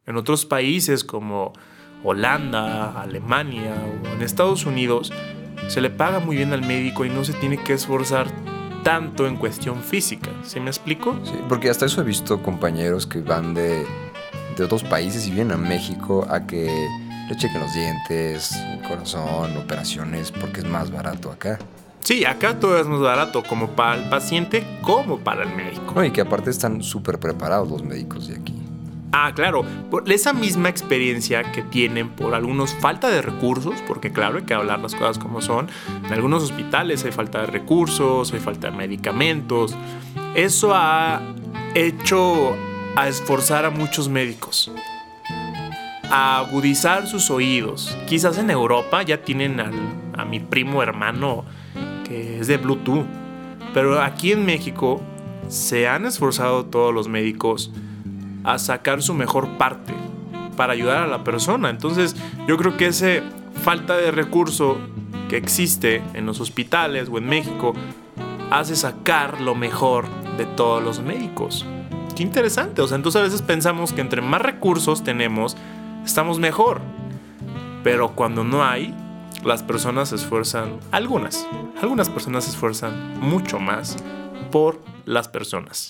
En otros países como Holanda, Alemania o en Estados Unidos se le paga muy bien al médico y no se tiene que esforzar tanto en cuestión física. ¿Sí me explico? Sí, porque hasta eso he visto compañeros que van de otros países y vienen a México a que le chequen los dientes, el corazón, operaciones, porque es más barato acá. Sí, acá todo es más barato, como para el paciente como para el médico. No, y que aparte están súper preparados los médicos de aquí. Ah, claro, por esa misma experiencia que tienen por algunos falta de recursos, porque claro, hay que hablar las cosas como son. En algunos hospitales hay falta de recursos, hay falta de medicamentos. Eso ha hecho a esforzar a muchos médicos a agudizar sus oídos. Quizás en Europa ya tienen a mi primo hermano que es de Bluetooth, pero aquí en México se han esforzado todos los médicos a sacar su mejor parte para ayudar a la persona. Entonces yo creo que esa falta de recurso que existe en los hospitales o en México hace sacar lo mejor de todos los médicos. Qué interesante. O sea, entonces a veces pensamos que entre más recursos tenemos, estamos mejor. Pero cuando no hay, las personas se esfuerzan, algunas personas se esfuerzan mucho más por las personas.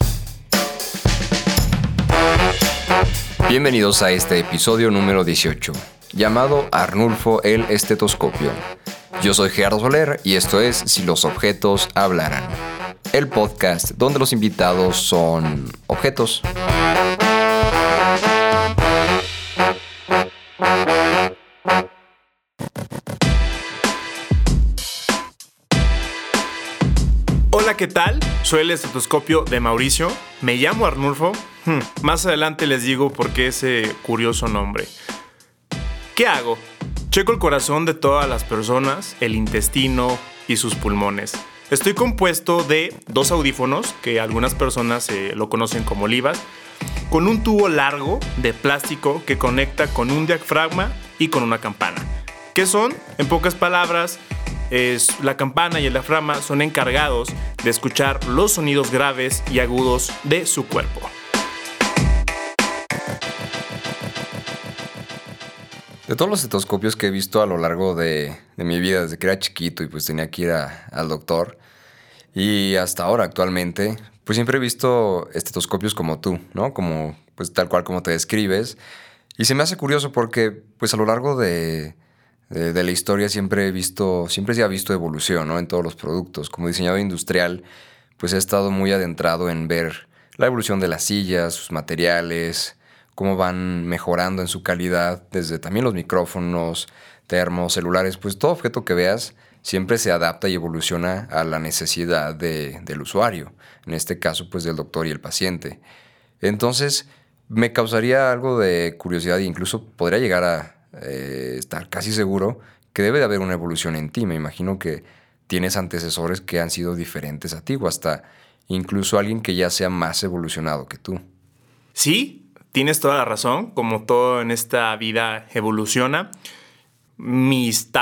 Bienvenidos a este episodio número 18, llamado Arnulfo el Estetoscopio. Yo soy Gerardo Soler y esto es Si los objetos hablaran, el podcast donde los invitados son objetos. Hola, ¿qué tal? Soy el estetoscopio de Mauricio. Me llamo Arnulfo. Más adelante les digo por qué ese curioso nombre. ¿Qué hago? Checo el corazón de todas las personas, el intestino y sus pulmones. Estoy compuesto de 2 audífonos, que algunas personas lo conocen como olivas, con un tubo largo de plástico que conecta con un diafragma y con una campana. ¿Qué son? En pocas palabras, la campana y el diafragma son encargados de escuchar los sonidos graves y agudos de su cuerpo. De todos los estetoscopios que he visto a lo largo de mi vida, desde que era chiquito y pues tenía que ir al doctor, y hasta ahora actualmente, pues siempre he visto estetoscopios como tú, ¿no? Como, pues tal cual como te describes. Y se me hace curioso porque pues a lo largo de la historia siempre se ha visto evolución, ¿no? En todos los productos. Como diseñador industrial, pues he estado muy adentrado en ver la evolución de las sillas, sus materiales, cómo van mejorando en su calidad, desde también los micrófonos, termos, celulares, pues todo objeto que veas siempre se adapta y evoluciona a la necesidad del usuario, en este caso pues del doctor y el paciente. Entonces me causaría algo de curiosidad e incluso podría llegar a estar casi seguro que debe de haber una evolución en ti. Me imagino que tienes antecesores que han sido diferentes a ti o hasta incluso alguien que ya sea más evolucionado que tú. Sí, tienes toda la razón, como todo en esta vida evoluciona. Mis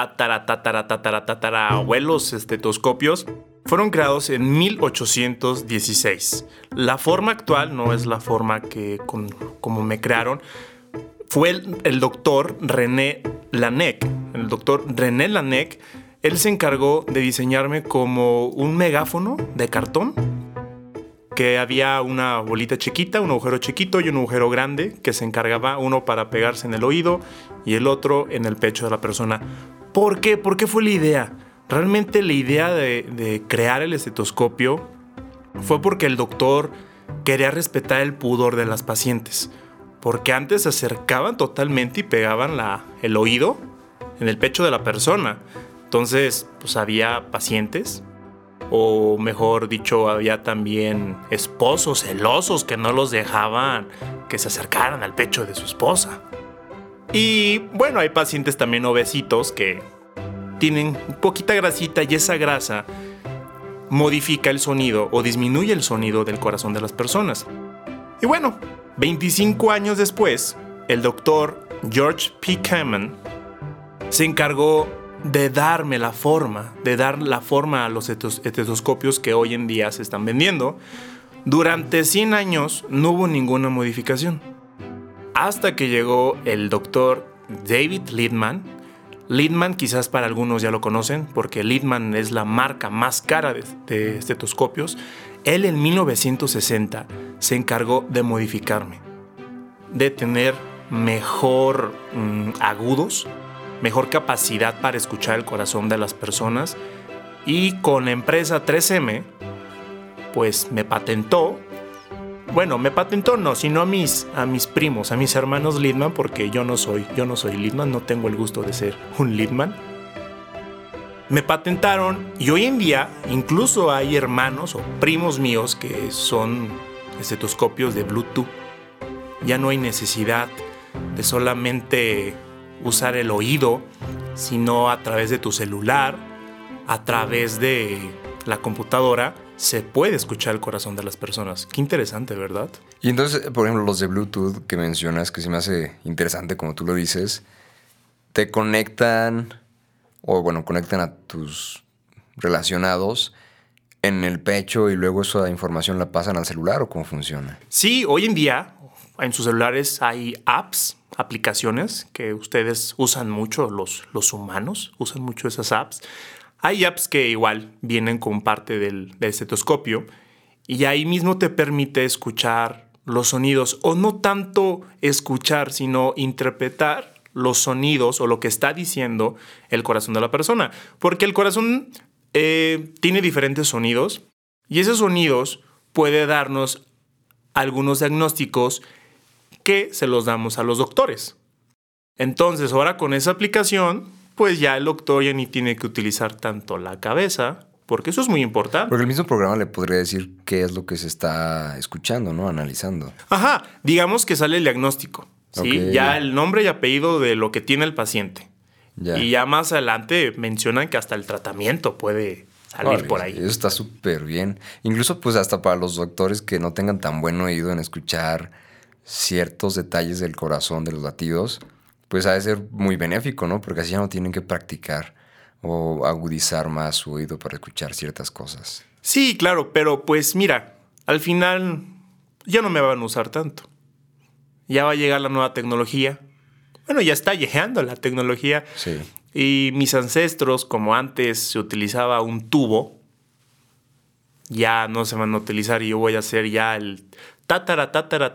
abuelos estetoscopios fueron creados en 1816. La forma actual no es la forma que como me crearon. Fue el doctor René Laennec. El doctor René Laennec, él se encargó de diseñarme como un megáfono de cartón, que había una bolita chiquita, un agujero chiquito y un agujero grande que se encargaba uno para pegarse en el oído y el otro en el pecho de la persona. ¿Por qué? ¿Por qué fue la idea? Realmente la idea de crear el estetoscopio fue porque el doctor quería respetar el pudor de las pacientes. Porque antes se acercaban totalmente y pegaban el oído en el pecho de la persona. Entonces, pues había pacientes, o mejor dicho, había también esposos celosos que no los dejaban que se acercaran al pecho de su esposa. Y bueno, hay pacientes también obesitos que tienen poquita grasita y esa grasa modifica el sonido o disminuye el sonido del corazón de las personas. Y bueno, 25 años después, el doctor George P. Kamen se encargó de dar la forma a los estetoscopios que hoy en día se están vendiendo. Durante 100 años no hubo ninguna modificación. hasta que llegó el doctor David Littman. Littman quizás para algunos ya lo conocen, porque Littman es la marca más cara de estetoscopios. Él en 1960 se encargó de modificarme, de tener mejor agudos, mejor capacidad para escuchar el corazón de las personas, y con la empresa 3M pues me patentó. Bueno, me patentó no, sino a mis primos, a mis hermanos Littman, porque yo no soy Littman, no tengo el gusto de ser un Littman. Me patentaron y hoy en día incluso hay hermanos o primos míos que son estetoscopios de Bluetooth. Ya no hay necesidad de solamente usar el oído, sino a través de tu celular, a través de la computadora, se puede escuchar el corazón de las personas. Qué interesante, ¿verdad? Y entonces, por ejemplo, los de Bluetooth que mencionas, que se me hace interesante como tú lo dices, te conectan, o bueno, conectan a tus relacionados en el pecho y luego esa información la pasan al celular, ¿o cómo funciona? Sí, hoy en día en sus celulares hay aplicaciones que ustedes usan mucho, los humanos usan mucho esas apps. Hay apps que igual vienen con parte del estetoscopio y ahí mismo te permite escuchar los sonidos, o no tanto escuchar, sino interpretar los sonidos o lo que está diciendo el corazón de la persona. Porque el corazón tiene diferentes sonidos y esos sonidos puede darnos algunos diagnósticos que se los damos a los doctores. Entonces, ahora con esa aplicación, pues ya el doctor ya ni tiene que utilizar tanto la cabeza, porque eso es muy importante. Porque el mismo programa le podría decir qué es lo que se está escuchando, ¿no? Analizando. Ajá, digamos que sale el diagnóstico, ¿sí? Okay. Ya el nombre y apellido de lo que tiene el paciente. Ya. Y ya más adelante mencionan que hasta el tratamiento puede salir por ahí. Eso está súper bien. Incluso pues hasta para los doctores que no tengan tan buen oído en escuchar ciertos detalles del corazón, de los latidos, pues ha de ser muy benéfico, ¿no? Porque así ya no tienen que practicar o agudizar más su oído para escuchar ciertas cosas. Sí, claro, pero pues mira, al final ya no me van a usar tanto. Ya va a llegar la nueva tecnología. Bueno, ya está llegando la tecnología. Sí. Y mis ancestros, como antes se utilizaba un tubo, ya no se van a utilizar y yo voy a hacer ya el tatara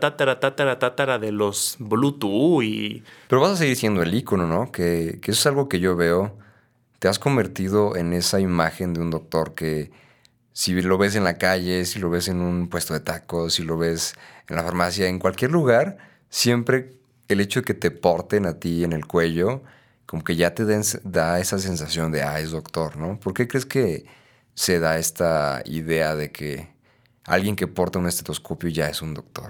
de los Bluetooth y... Pero vas a seguir siendo el ícono, ¿no? Que eso es algo que yo veo. Te has convertido en esa imagen de un doctor que si lo ves en la calle, si lo ves en un puesto de tacos, si lo ves en la farmacia, en cualquier lugar, siempre el hecho de que te porten a ti en el cuello, como que ya te da esa sensación de, es doctor, ¿no? ¿Por qué crees que se da esta idea de que alguien que porta un estetoscopio ya es un doctor?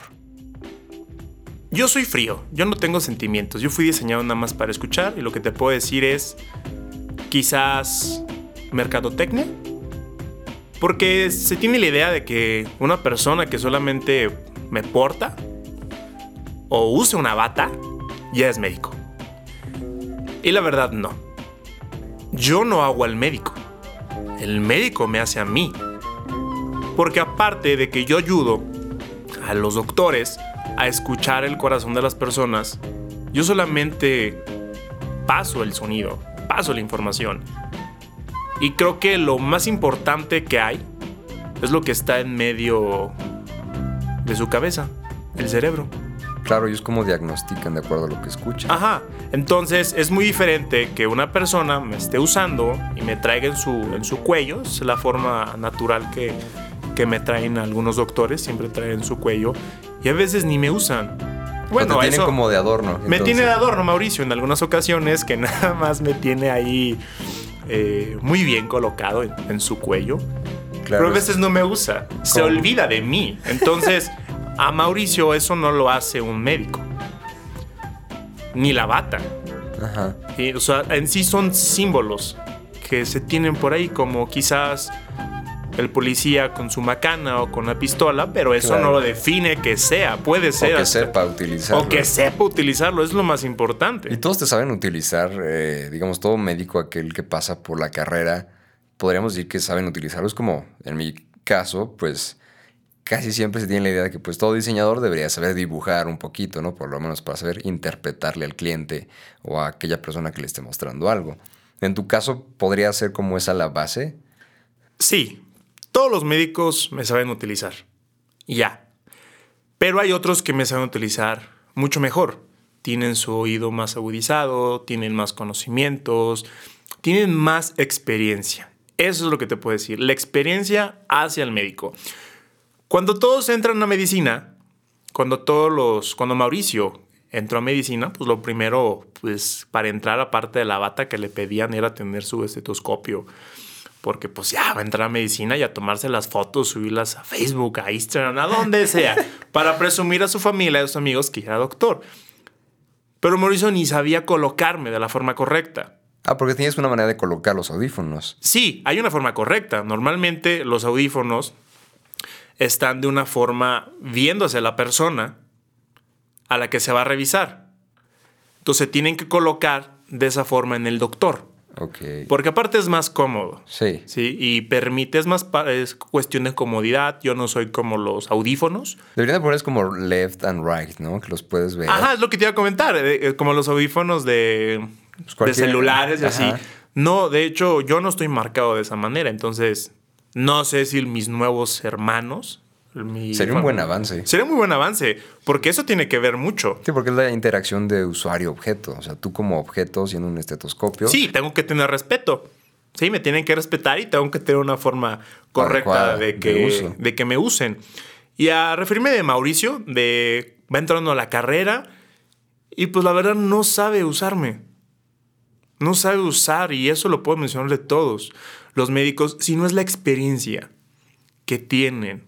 Yo soy frío, yo no tengo sentimientos. Yo fui diseñado nada más para escuchar y lo que te puedo decir es quizás mercadotecnia. Porque se tiene la idea de que una persona que solamente me porta o use una bata ya es médico. Y la verdad no. Yo no hago al médico. El médico me hace a mí. Porque aparte de que yo ayudo a los doctores a escuchar el corazón de las personas, yo solamente paso el sonido, paso la información. Y creo que lo más importante que hay es lo que está en medio de su cabeza, el cerebro. Claro, ellos como diagnostican de acuerdo a lo que escuchan. Ajá, entonces es muy diferente que una persona me esté usando y me traiga en su cuello. Es la forma natural que me traen algunos doctores, siempre traen en su cuello y a veces ni me usan. Bueno, te tienen eso como de adorno. Entonces. Me tiene de adorno Mauricio en algunas ocasiones, que nada más me tiene ahí muy bien colocado en su cuello. Claro, pero a veces no me usa, se olvida de mí. Entonces a Mauricio eso no lo hace un médico, ni la bata. Ajá. O sea, en sí son símbolos que se tienen por ahí, como quizás el policía con su macana o con la pistola, pero eso no lo define que sea, puede ser. O que sepa utilizarlo. O que sepa utilizarlo, es lo más importante. Y todos te saben utilizar, digamos, todo médico, aquel que pasa por la carrera, podríamos decir que saben utilizarlo. Es como, en mi caso, pues, casi siempre se tiene la idea de que pues todo diseñador debería saber dibujar un poquito, ¿no? Por lo menos para saber interpretarle al cliente o a aquella persona que le esté mostrando algo. En tu caso, ¿podría ser como esa la base? Sí, todos los médicos me saben utilizar. Ya. Pero hay otros que me saben utilizar mucho mejor. Tienen su oído más agudizado, tienen más conocimientos, tienen más experiencia. Eso es lo que te puedo decir. La experiencia hacia el médico. Cuando todos entran a medicina, cuando Mauricio entró a medicina, pues lo primero, pues para entrar, aparte de la bata que le pedían, era tener su estetoscopio. Porque pues ya va a entrar a medicina y a tomarse las fotos, subirlas a Facebook, a Instagram, a donde sea, para presumir a su familia y a sus amigos que ya era doctor. Pero Mauricio ni sabía colocarme de la forma correcta. Ah, porque tienes una manera de colocar los audífonos. Sí, hay una forma correcta. Normalmente los audífonos están de una forma viéndose a la persona a la que se va a revisar. Entonces tienen que colocar de esa forma en el doctor. Ok. Porque aparte es más cómodo. Sí. Sí, y permite, es cuestión de comodidad. Yo no soy como los audífonos. Deberían de poner como left and right, ¿no? Que los puedes ver. Ajá, es lo que te iba a comentar. Como los audífonos de celulares y así. No, de hecho, yo no estoy marcado de esa manera. Entonces, no sé si mis nuevos hermanos... Sería un buen avance. Sería un muy buen avance, porque eso tiene que ver mucho. Sí, porque es la interacción de usuario-objeto. O sea, tú como objeto, siendo un estetoscopio... Sí, tengo que tener respeto. Sí, me tienen que respetar y tengo que tener una forma correcta de que me usen. Y a referirme de Mauricio, va entrando a la carrera y pues la verdad no sabe usarme. No sabe usar, y eso lo puedo mencionar de todos los médicos, si no es la experiencia que tienen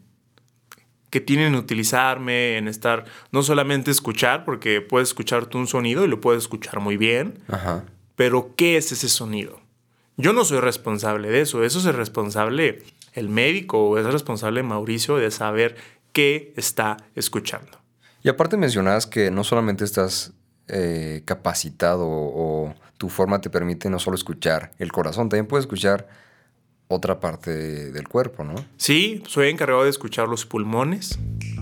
en utilizarme, en estar, no solamente escuchar, porque puedes escuchar tú un sonido y lo puedes escuchar muy bien, Ajá. pero ¿qué es ese sonido? Yo no soy responsable de eso es responsable el médico o es responsable Mauricio de saber qué está escuchando. Y aparte mencionabas que no solamente estás capacitado o tu forma te permite no solo escuchar el corazón, también puedes escuchar otra parte del cuerpo, ¿no? Sí, soy encargado de escuchar los pulmones,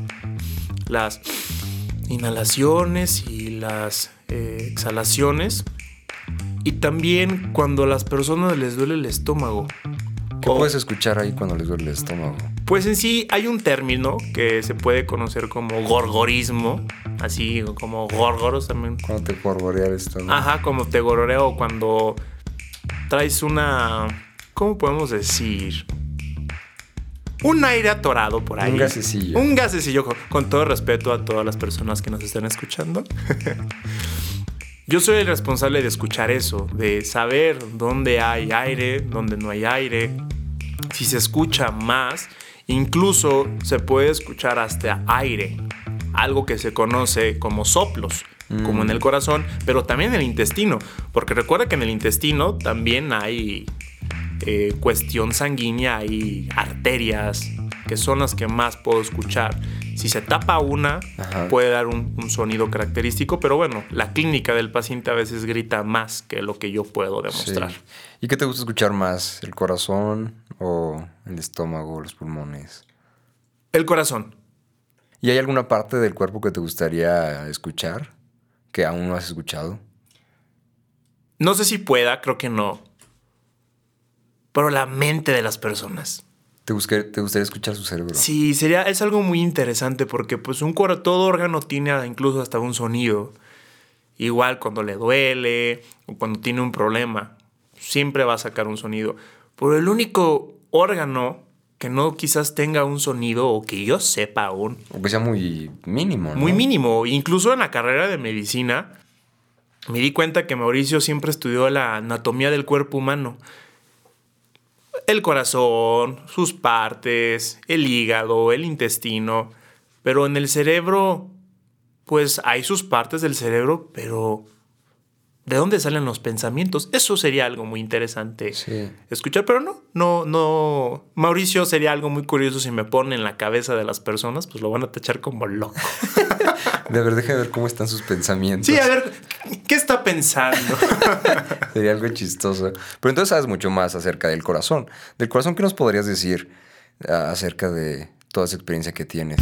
las inhalaciones y las exhalaciones. Y también cuando a las personas les duele el estómago. ¿Qué puedes escuchar ahí cuando les duele el estómago? Pues en sí hay un término que se puede conocer como gorgorismo. Así como górgoros también. Cuando te gorgorea el estómago. Ajá, como te gorgoreo cuando traes una... ¿Cómo podemos decir? Un aire atorado por ahí. Un gasecillo. Un gasecillo, con todo respeto a todas las personas que nos están escuchando. Yo soy el responsable de escuchar eso, de saber dónde hay aire, dónde no hay aire. Si se escucha más, incluso se puede escuchar hasta aire. Algo que se conoce como soplos, como en el corazón, pero también en el intestino. Porque recuerda que en el intestino también hay... cuestión sanguínea y arterias que son las que más puedo escuchar. Si se tapa una, Ajá, puede dar un sonido característico, pero bueno, la clínica del paciente a veces grita más que lo que yo puedo demostrar. sí. ¿Y qué te gusta escuchar más? ¿El corazón o el estómago o los pulmones? El corazón. ¿Y hay alguna parte del cuerpo que te gustaría escuchar que aún no has escuchado? No sé si pueda, creo que no. Pero la mente de las personas. ¿Te gustaría escuchar su cerebro? Sí, es algo muy interesante porque pues todo órgano tiene incluso hasta un sonido. Igual cuando le duele o cuando tiene un problema, siempre va a sacar un sonido. Pero el único órgano que no quizás tenga un sonido o que yo sepa aún. O que sea muy mínimo, ¿no? Muy mínimo. Incluso en la carrera de medicina me di cuenta que Mauricio siempre estudió la anatomía del cuerpo humano. El corazón, sus partes, el hígado, el intestino. Pero en el cerebro, pues hay sus partes del cerebro, pero ¿de dónde salen los pensamientos? Eso sería algo muy interesante escuchar, pero no. Mauricio sería algo muy curioso si me pone en la cabeza de las personas, pues lo van a tachar como loco. De ver, deja de ver cómo están sus pensamientos. Sí, a ver, ¿qué está pensando? Sería algo chistoso. Pero entonces sabes mucho más acerca del corazón. Del corazón, ¿qué nos podrías decir acerca de toda esa experiencia que tienes.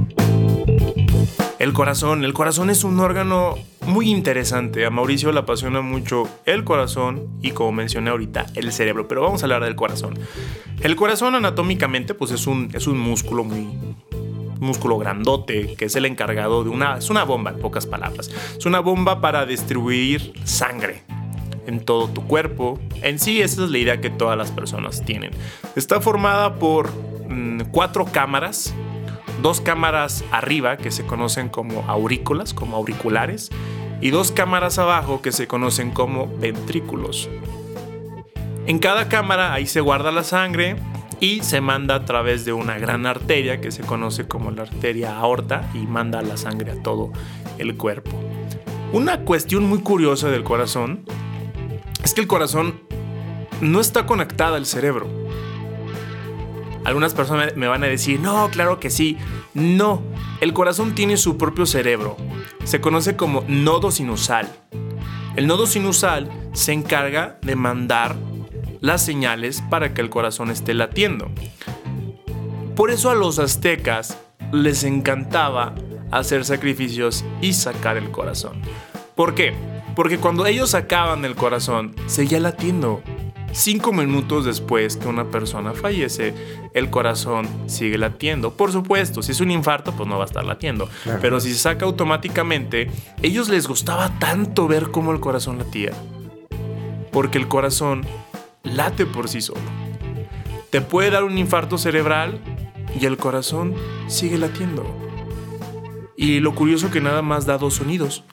El corazón es un órgano muy interesante. A Mauricio le apasiona mucho el corazón y, como mencioné ahorita, el cerebro. Pero vamos a hablar del corazón. El corazón anatómicamente pues es un músculo músculo grandote que es el encargado es una bomba, en pocas palabras. Es una bomba para distribuir sangre en todo tu cuerpo. En sí, esa es la idea que todas las personas tienen. Está formada por 4 cámaras. 2 cámaras arriba que se conocen como aurículas, como auriculares, y 2 cámaras abajo que se conocen como ventrículos. En cada cámara ahí se guarda la sangre y se manda a través de una gran arteria que se conoce como la arteria aorta y manda la sangre a todo el cuerpo. Una cuestión muy curiosa del corazón es que el corazón no está conectado al cerebro. Algunas personas me van a decir, no, claro que sí. No, el corazón tiene su propio cerebro. Se conoce como nodo sinusal. El nodo sinusal se encarga de mandar las señales para que el corazón esté latiendo. Por eso a los aztecas les encantaba hacer sacrificios y sacar el corazón. ¿Por qué? Porque cuando ellos sacaban el corazón, seguía latiendo. 5 minutos después que una persona fallece, el corazón sigue latiendo. Por supuesto, si es un infarto, pues no va a estar latiendo. Claro. Pero si se saca automáticamente, ellos les gustaba tanto ver cómo el corazón latía. Porque el corazón late por sí solo. Te puede dar un infarto cerebral y el corazón sigue latiendo. Y lo curioso que nada más da 2 sonidos.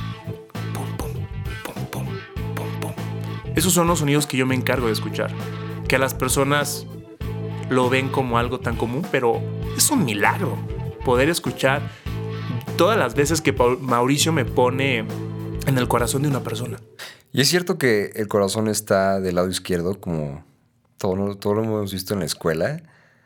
Esos son los sonidos que yo me encargo de escuchar. Que a las personas lo ven como algo tan común, pero es un milagro poder escuchar todas las veces que Mauricio me pone en el corazón de una persona. ¿Y es cierto que el corazón está del lado izquierdo, como todo lo hemos visto en la escuela?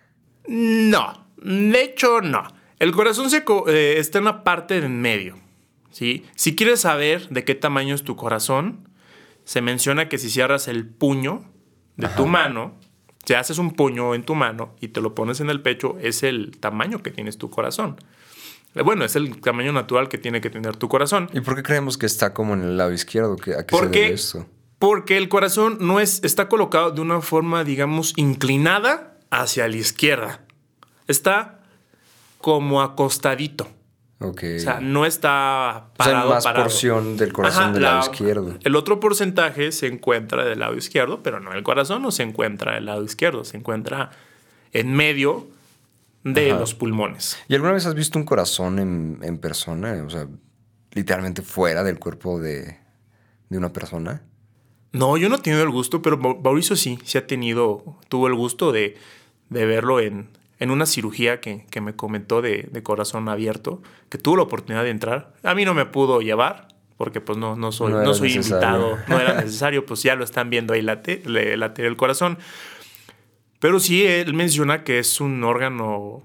No, de hecho no. El corazón está en la parte de en medio, ¿sí? Si quieres saber de qué tamaño es tu corazón, se menciona que si cierras el puño de tu mano, si haces un puño en tu mano y te lo pones en el pecho, es el tamaño que tienes tu corazón. Bueno, es el tamaño natural que tiene que tener tu corazón. ¿Y por qué creemos que está como en el lado izquierdo? ¿A qué se debe esto? Porque el corazón está colocado de una forma, digamos, inclinada hacia la izquierda. Está como acostadito. Okay. O sea, no está parado. O sea, más porción del corazón del lado izquierdo. El otro porcentaje se encuentra del lado izquierdo, pero no, el corazón no se encuentra del lado izquierdo, se encuentra en medio de los pulmones. ¿Y alguna vez has visto un corazón en persona? O sea, literalmente fuera del cuerpo de una persona. No, yo no he tenido el gusto, pero Mauricio sí tuvo el gusto de verlo en una cirugía que me comentó de corazón abierto, que tuvo la oportunidad de entrar. A mí no me pudo llevar, porque pues no soy invitado, no era necesario, pues ya lo están viendo ahí latir el corazón. Pero sí, él menciona que es un órgano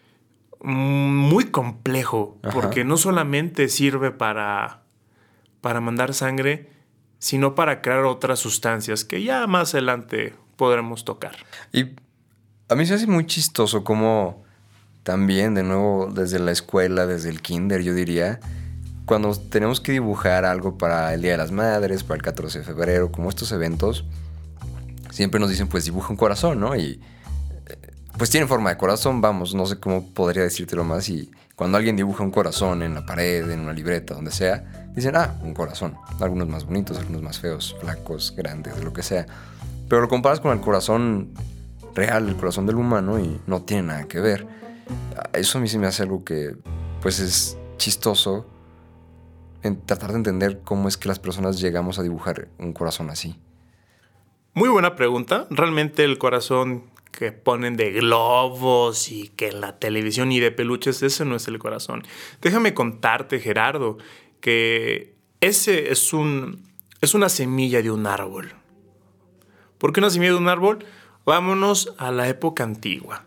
muy complejo, porque no solamente sirve para mandar sangre, sino para crear otras sustancias que ya más adelante podremos tocar. Y a mí se hace muy chistoso como también, de nuevo, desde la escuela, desde el kinder, yo diría, cuando tenemos que dibujar algo para el Día de las Madres, para el 14 de febrero, como estos eventos, siempre nos dicen, pues dibuja un corazón, ¿no? Y pues tiene forma de corazón, vamos, no sé cómo podría decírtelo más. Y cuando alguien dibuja un corazón en la pared, en una libreta, donde sea, dicen, un corazón. Algunos más bonitos, algunos más feos, flacos, grandes, lo que sea. Pero lo comparas con el corazón real, el corazón del humano, y no tiene nada que ver. Eso a mí sí me hace algo que, pues, es chistoso en tratar de entender cómo es que las personas llegamos a dibujar un corazón así. Muy buena pregunta. Realmente el corazón que ponen de globos y que en la televisión y de peluches, ese no es el corazón. Déjame contarte, Gerardo, que ese es una semilla de un árbol. ¿Por qué una semilla de un árbol? Vámonos a la época antigua.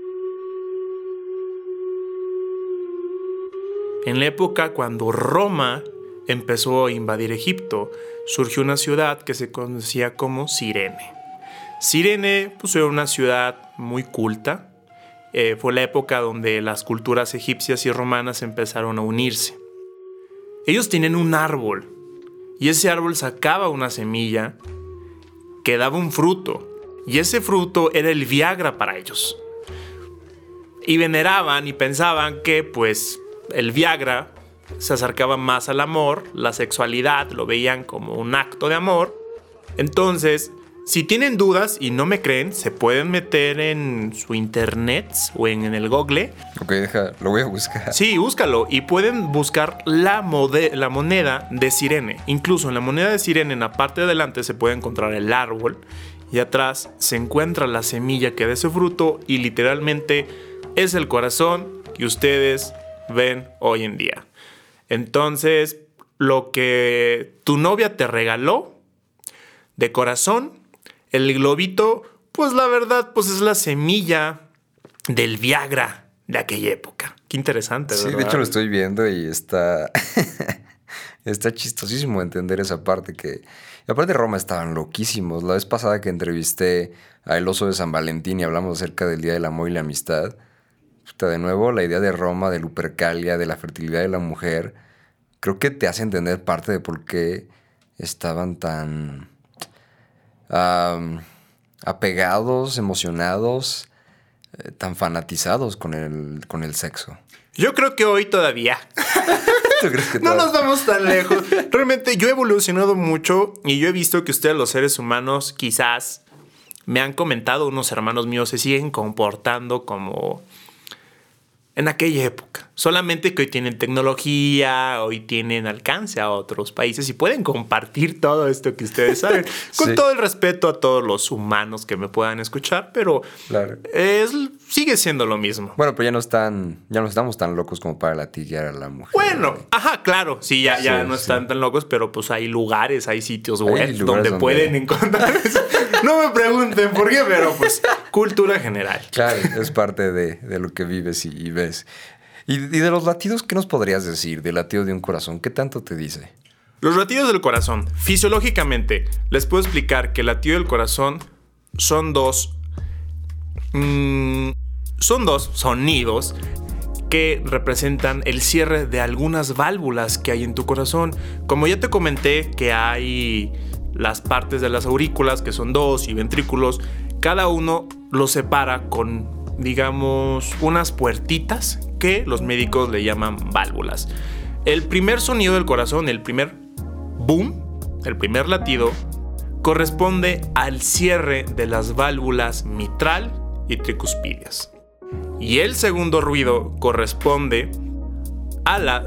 En la época cuando Roma empezó a invadir Egipto, surgió una ciudad que se conocía como Cirene. Cirene, pues, era una ciudad muy culta fue la época donde las culturas egipcias y romanas empezaron a unirse. Ellos tienen un árbol y ese árbol sacaba una semilla que daba un fruto y ese fruto era el Viagra para ellos. Y veneraban y pensaban que pues el Viagra se acercaba más al amor, la sexualidad, lo veían como un acto de amor. Entonces, si tienen dudas y no me creen, se pueden meter en su internet o en el Google. Ok, lo voy a buscar. Sí, búscalo y pueden buscar la moneda de Cirene. Incluso en la moneda de Cirene, en la parte de adelante se puede encontrar el árbol y atrás se encuentra la semilla que da ese fruto y literalmente es el corazón que ustedes ven hoy en día. Entonces, lo que tu novia te regaló de corazón, el globito, pues la verdad, pues es la semilla del Viagra de aquella época. Qué interesante, sí, ¿verdad? De hecho lo estoy viendo y está chistosísimo entender esa parte que... Y aparte Roma estaban loquísimos. La vez pasada que entrevisté a El Oso de San Valentín y hablamos acerca del Día del Amor y la Amistad, de nuevo la idea de Roma, de Lupercalia, de la fertilidad de la mujer, creo que te hace entender parte de por qué estaban tan... apegados, emocionados, tan fanatizados con el sexo. Yo creo que hoy todavía. ¿Tú crees que no nos vamos tan lejos? Realmente yo he evolucionado mucho y yo he visto que ustedes los seres humanos quizás me han comentado, unos hermanos míos se siguen comportando como en aquella época. Solamente que hoy tienen tecnología, hoy tienen alcance a otros países y pueden compartir todo esto que ustedes saben. Con sí. Todo el respeto a todos los humanos que me puedan escuchar, pero claro. Sigue siendo lo mismo. Bueno, pero ya no estamos tan locos como para latiguear a la mujer. Bueno, ajá, claro. Sí, ya no están tan locos, pero pues hay lugares, hay sitios web donde pueden encontrar eso. No me pregunten por qué, pero pues cultura general. Claro, es parte de lo que vives y ves. Y de los latidos, ¿qué nos podrías decir del latido de un corazón? ¿Qué tanto te dice? Los latidos del corazón. Fisiológicamente, les puedo explicar que el latido del corazón son dos sonidos que representan el cierre de algunas válvulas que hay en tu corazón. Como ya te comenté que hay las partes de las aurículas, que son 2, y ventrículos, cada uno los separa con, digamos, unas puertitas que los médicos le llaman válvulas. El primer sonido del corazón, el primer boom, el primer latido, corresponde al cierre de las válvulas mitral y tricuspídeas. Y el segundo ruido corresponde al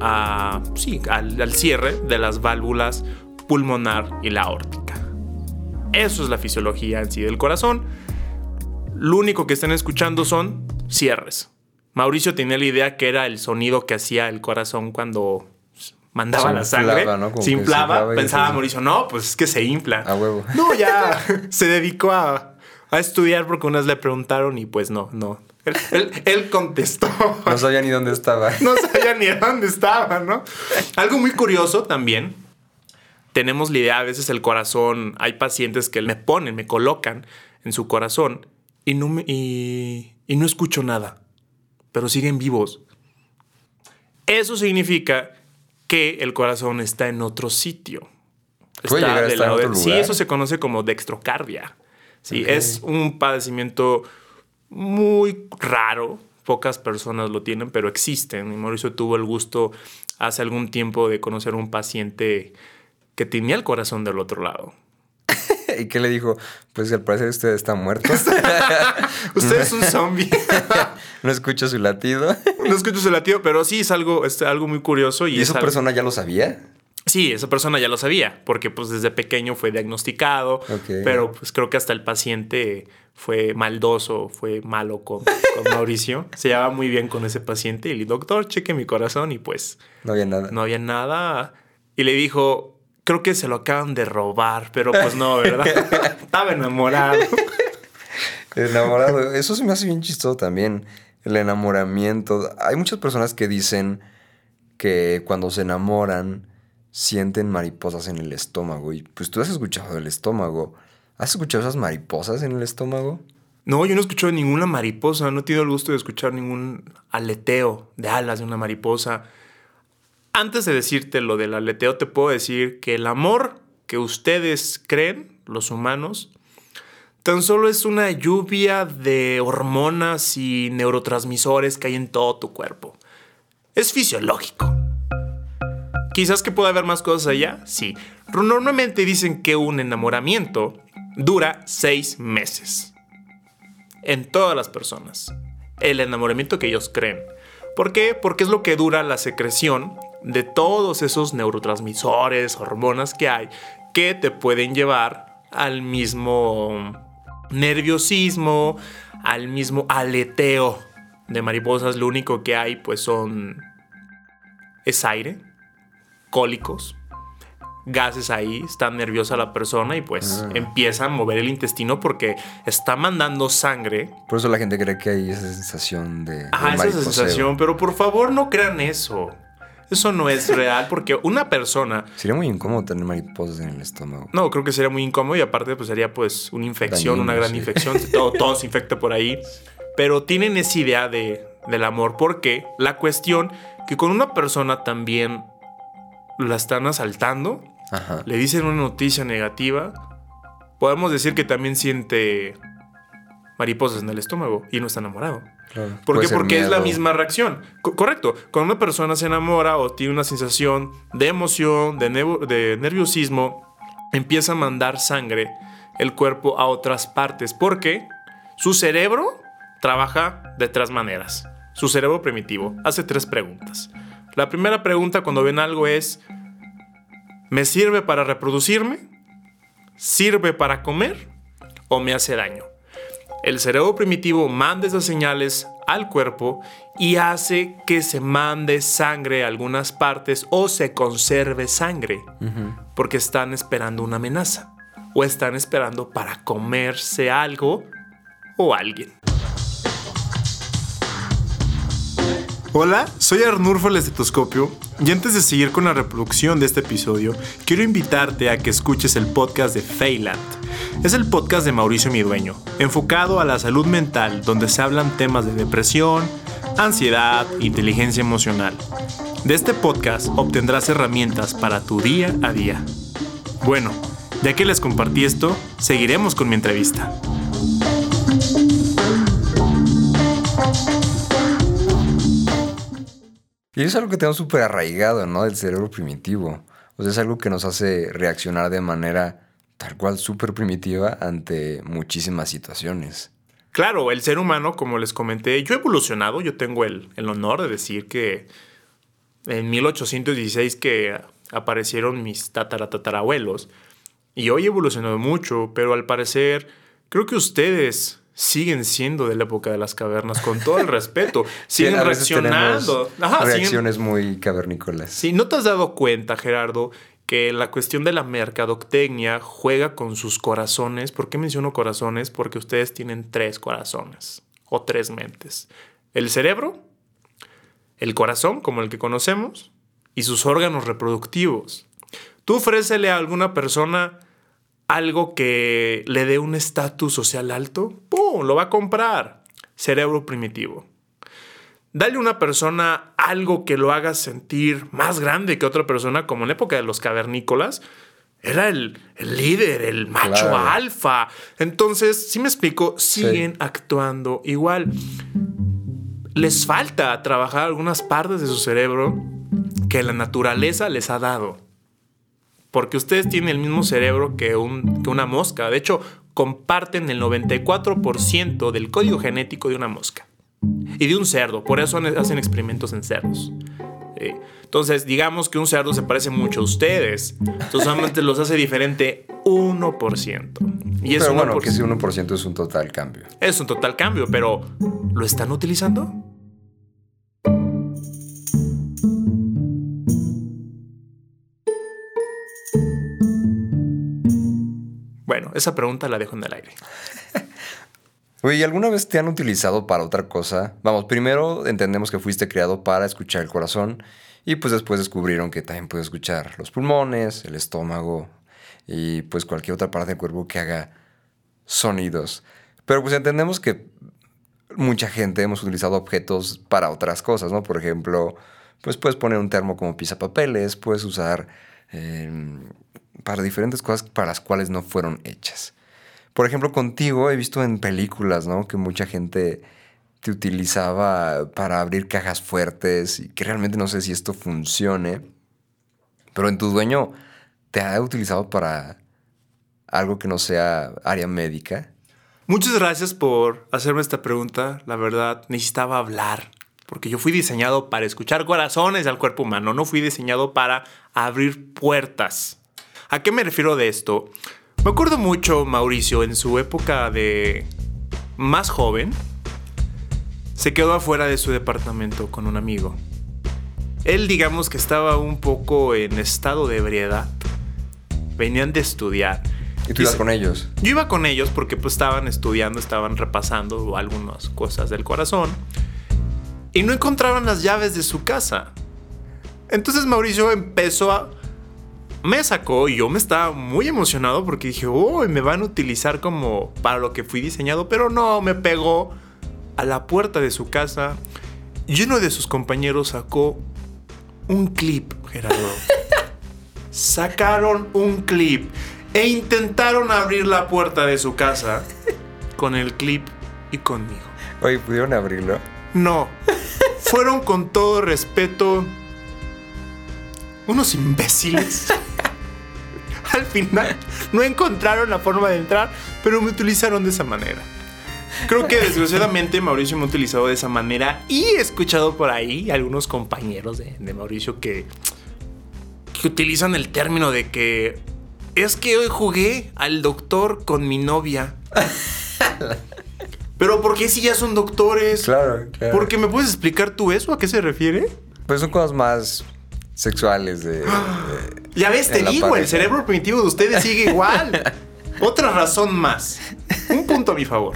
cierre de las válvulas pulmonar y la aórtica. Eso es la fisiología en sí del corazón. Lo único que están escuchando son cierres. Mauricio tenía la idea que era el sonido que hacía el corazón cuando mandaba la sangre. ¿No? Se inflaba. Pensaba Mauricio, no, pues es que se infla. A huevo. No, ya se dedicó a estudiar porque unas le preguntaron y pues no. Él contestó. No sabía ni dónde estaba. No sabía ni dónde estaba, ¿no? Algo muy curioso también. Tenemos la idea, a veces el corazón, hay pacientes que me colocan en su corazón y no escucho nada, pero siguen vivos. Eso significa que el corazón está en otro sitio. ¿Puede llegar a estar en otro lugar? Sí, eso se conoce como dextrocardia. Sí, okay. Es un padecimiento muy raro. Pocas personas lo tienen, pero existen. Y Mauricio tuvo el gusto hace algún tiempo de conocer a un paciente que tenía el corazón del otro lado. ¿Y qué le dijo? Pues al parecer usted está muerto. Usted es un zombie. No escucho su latido. No escucho su latido, pero sí es algo muy curioso. ¿Y esa persona ya lo sabía? Sí, esa persona ya lo sabía, porque pues desde pequeño fue diagnosticado, okay. Pero pues creo que hasta el paciente fue maldoso, fue malo con Mauricio. Se llevaba muy bien con ese paciente y el doctor, cheque mi corazón y pues... No había nada. No había nada. Y le dijo... Creo que se lo acaban de robar, pero pues no, ¿verdad? Estaba enamorado. Enamorado. Eso se me hace bien chistoso también. El enamoramiento. Hay muchas personas que dicen que cuando se enamoran sienten mariposas en el estómago. Y pues tú has escuchado del estómago. ¿Has escuchado esas mariposas en el estómago? No, yo no he escuchado ninguna mariposa, no he tenido el gusto de escuchar ningún aleteo de alas de una mariposa. Antes de decirte lo del aleteo, te puedo decir que el amor que ustedes creen, los humanos, tan solo es una lluvia de hormonas y neurotransmisores que hay en todo tu cuerpo. Es fisiológico. Quizás que pueda haber más cosas allá, sí. Pero normalmente dicen que un enamoramiento dura 6 meses. En todas las personas. El enamoramiento que ellos creen. ¿Por qué? Porque es lo que dura la secreción de todos esos neurotransmisores, hormonas que hay, que te pueden llevar al mismo nerviosismo, al mismo aleteo de mariposas. Lo único que hay pues es aire, cólicos, gases ahí, está nerviosa la persona y pues empieza a mover el intestino porque está mandando sangre. Por eso la gente cree que hay esa sensación de esa sensación, pero por favor no crean eso. Eso no es real porque una persona... Sería muy incómodo tener mariposas en el estómago. No, creo que sería muy incómodo y aparte pues sería pues una infección, dañino, una gran infección. Todo se infecta por ahí. Pero tienen esa idea del amor porque la cuestión que con una persona también la están asaltando, le dicen una noticia negativa, podemos decir que también siente mariposas en el estómago y no está enamorado. Claro. ¿Por qué? Porque es la misma reacción. Correcto. Cuando una persona se enamora o tiene una sensación de emoción, de nerviosismo, empieza a mandar sangre el cuerpo a otras partes porque su cerebro trabaja de 3 maneras. Su cerebro primitivo hace 3 preguntas. La primera pregunta cuando ven algo es: ¿me sirve para reproducirme? ¿Sirve para comer? ¿O me hace daño? El cerebro primitivo manda esas señales al cuerpo y hace que se mande sangre a algunas partes o se conserve sangre, porque están esperando una amenaza o están esperando para comerse algo o alguien. Hola, soy Arnulfo el Estetoscopio y antes de seguir con la reproducción de este episodio, quiero invitarte a que escuches el podcast de Feyland. Es el podcast de Mauricio Midueño, enfocado a la salud mental, donde se hablan temas de depresión, ansiedad, inteligencia emocional. De este podcast obtendrás herramientas para tu día a día. Bueno, ya que les compartí esto, seguiremos con mi entrevista. Y es algo que tenemos súper arraigado, ¿no? Del cerebro primitivo. O sea, es algo que nos hace reaccionar de manera tal cual súper primitiva ante muchísimas situaciones. Claro, el ser humano, como les comenté, yo he evolucionado. Yo tengo el honor de decir que en 1816 que aparecieron mis tatarabuelos. Y hoy he evolucionado mucho, pero al parecer creo que ustedes siguen siendo de la época de las cavernas, con todo el respeto. Siguen reaccionando. Reacciones muy cavernícolas. Sí, ¿no te has dado cuenta, Gerardo, que la cuestión de la mercadotecnia juega con sus corazones? ¿Por qué menciono corazones? Porque ustedes tienen 3 corazones o 3 mentes. El cerebro, el corazón, como el que conocemos, y sus órganos reproductivos. Tú ofrécele a alguna persona algo que le dé un estatus social alto, ¡pum!, lo va a comprar. Cerebro primitivo. Dale a una persona algo que lo haga sentir más grande que otra persona, como en la época de los cavernícolas. Era el líder, el macho alfa. Entonces, si me explico, siguen actuando igual. Les falta trabajar algunas partes de su cerebro que la naturaleza les ha dado. Porque ustedes tienen el mismo cerebro que una mosca. De hecho, comparten el 94% del código genético de una mosca. Y de un cerdo. Por eso hacen experimentos en cerdos. Entonces, digamos que un cerdo se parece mucho a ustedes. Entonces, solamente los hace diferente 1%. Y pero bueno, que ese 1% es un total cambio. Es un total cambio, pero ¿lo están utilizando? Bueno, esa pregunta la dejo en el aire. Oye, ¿alguna vez te han utilizado para otra cosa? Vamos, primero entendemos que fuiste creado para escuchar el corazón y pues después descubrieron que también puedes escuchar los pulmones, el estómago y pues cualquier otra parte del cuerpo que haga sonidos. Pero pues entendemos que mucha gente hemos utilizado objetos para otras cosas, ¿no? Por ejemplo, pues puedes poner un termo como pisapapeles, puedes usar para diferentes cosas para las cuales no fueron hechas. Por ejemplo, contigo he visto en películas, ¿no? Que mucha gente te utilizaba para abrir cajas fuertes y que realmente no sé si esto funcione, pero en tu dueño te ha utilizado para algo que no sea área médica. Muchas gracias por hacerme esta pregunta. La verdad, necesitaba hablar, porque yo fui diseñado para escuchar corazones al cuerpo humano, no fui diseñado para abrir puertas. ¿A qué me refiero de esto? Me acuerdo mucho, Mauricio, en su época de más joven, se quedó afuera de su departamento con un amigo. Él, digamos que estaba un poco en estado de ebriedad. Venían de estudiar. ¿Y tú ibas con ellos? Yo iba con ellos porque pues estaban estudiando, estaban repasando algunas cosas del corazón y no encontraban las llaves de su casa. Entonces Mauricio me sacó y yo me estaba muy emocionado porque dije, oh, me van a utilizar como para lo que fui diseñado, pero no, me pegó a la puerta de su casa y uno de sus compañeros sacó un clip, Gerardo. Sacaron un clip e intentaron abrir la puerta de su casa con el clip y conmigo. Oye, ¿pudieron abrirlo? No. Fueron con todo respeto unos imbéciles. Al final no encontraron la forma de entrar, pero me utilizaron de esa manera. Creo que desgraciadamente Mauricio me ha utilizado de esa manera y he escuchado por ahí algunos compañeros de Mauricio que utilizan el término de que es que hoy jugué al doctor con mi novia. Pero ¿por qué si ya son doctores? Claro. ¿Por qué me puedes explicar tú eso? ¿A qué se refiere? Pues son cosas más sexuales ya ves, te digo, el cerebro primitivo de ustedes sigue igual. Otra razón más. Un punto a mi favor.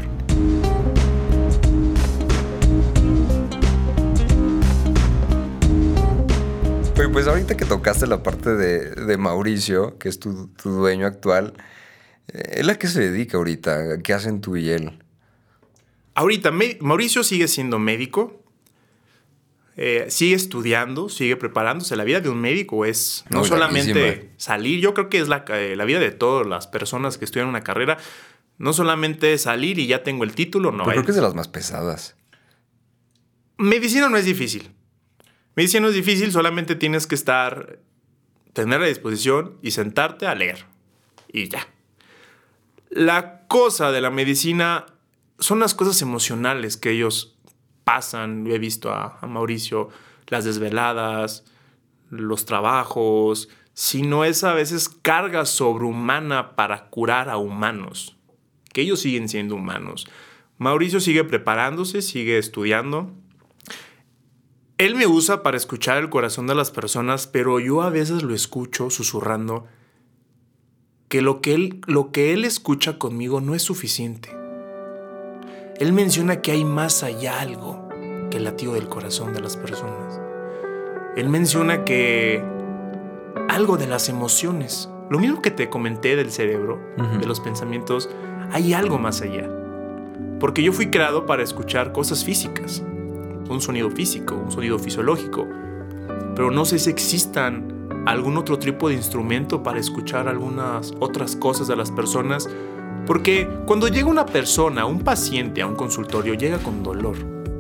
Pues ahorita que tocaste la parte de Mauricio, que es tu dueño actual, ¿él a qué se dedica ahorita? ¿Qué hacen tú y él? Ahorita, Mauricio sigue siendo médico, sigue estudiando, sigue preparándose. La vida de un médico es no solamente salir, yo creo que es la vida de todas las personas que estudian una carrera, no solamente salir y ya tengo el título, no. Pero creo que es de las más pesadas. Medicina no es difícil. Medicina no es difícil, solamente tienes que tener a disposición y sentarte a leer. Y ya. La cosa de la medicina son las cosas emocionales que ellos pasan. He visto a Mauricio, las desveladas, los trabajos, sino es a veces carga sobrehumana para curar a humanos, que ellos siguen siendo humanos. Mauricio sigue preparándose, sigue estudiando. Él me usa para escuchar el corazón de las personas, pero yo a veces lo escucho susurrando que lo que él escucha conmigo no es suficiente. Él menciona que hay más allá algo que el latido del corazón de las personas. Él menciona que algo de las emociones, lo mismo que te comenté del cerebro, de los pensamientos, hay algo más allá. Porque yo fui creado para escuchar cosas físicas. Un sonido físico, un sonido fisiológico. Pero no sé si existan algún otro tipo de instrumento para escuchar algunas otras cosas de las personas. Porque cuando llega una persona, un paciente a un consultorio, llega con dolor.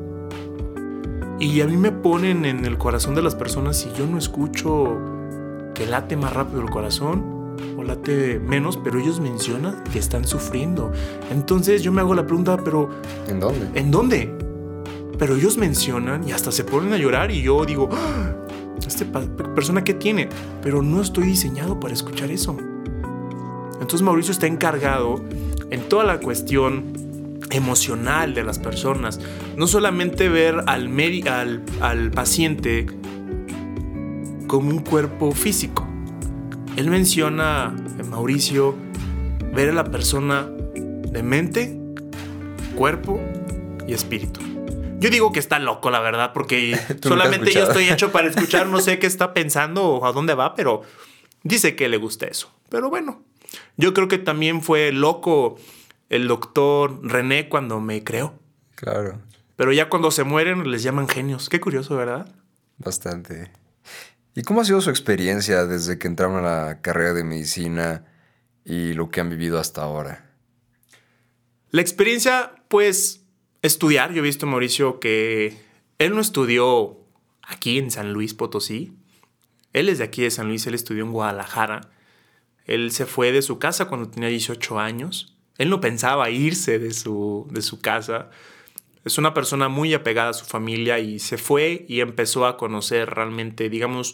Y a mí me ponen en el corazón de las personas y yo no escucho que late más rápido el corazón o late menos, pero ellos mencionan que están sufriendo. Entonces yo me hago la pregunta, pero ¿en dónde? ¿En dónde? Pero ellos mencionan y hasta se ponen a llorar y yo digo, ¡ah! ¿Persona qué tiene? Pero no estoy diseñado para escuchar eso. Entonces Mauricio está encargado en toda la cuestión emocional de las personas. No solamente ver al paciente como un cuerpo físico. Él menciona, Mauricio, ver a la persona de mente, cuerpo y espíritu. Yo digo que está loco, la verdad, porque solamente yo estoy hecho para escuchar, no sé qué está pensando o a dónde va, pero dice que le gusta eso. Pero bueno, yo creo que también fue loco el doctor René cuando me creó. Claro. Pero ya cuando se mueren les llaman genios. Qué curioso, ¿verdad? Bastante. ¿Y cómo ha sido su experiencia desde que entraron a la carrera de medicina y lo que han vivido hasta ahora? La experiencia, pues, estudiar. Yo he visto, Mauricio, que él no estudió aquí en San Luis Potosí. Él es de aquí de San Luis, él estudió en Guadalajara. Él se fue de su casa cuando tenía 18 años. Él no pensaba irse de su casa. Es una persona muy apegada a su familia y se fue y empezó a conocer realmente, digamos,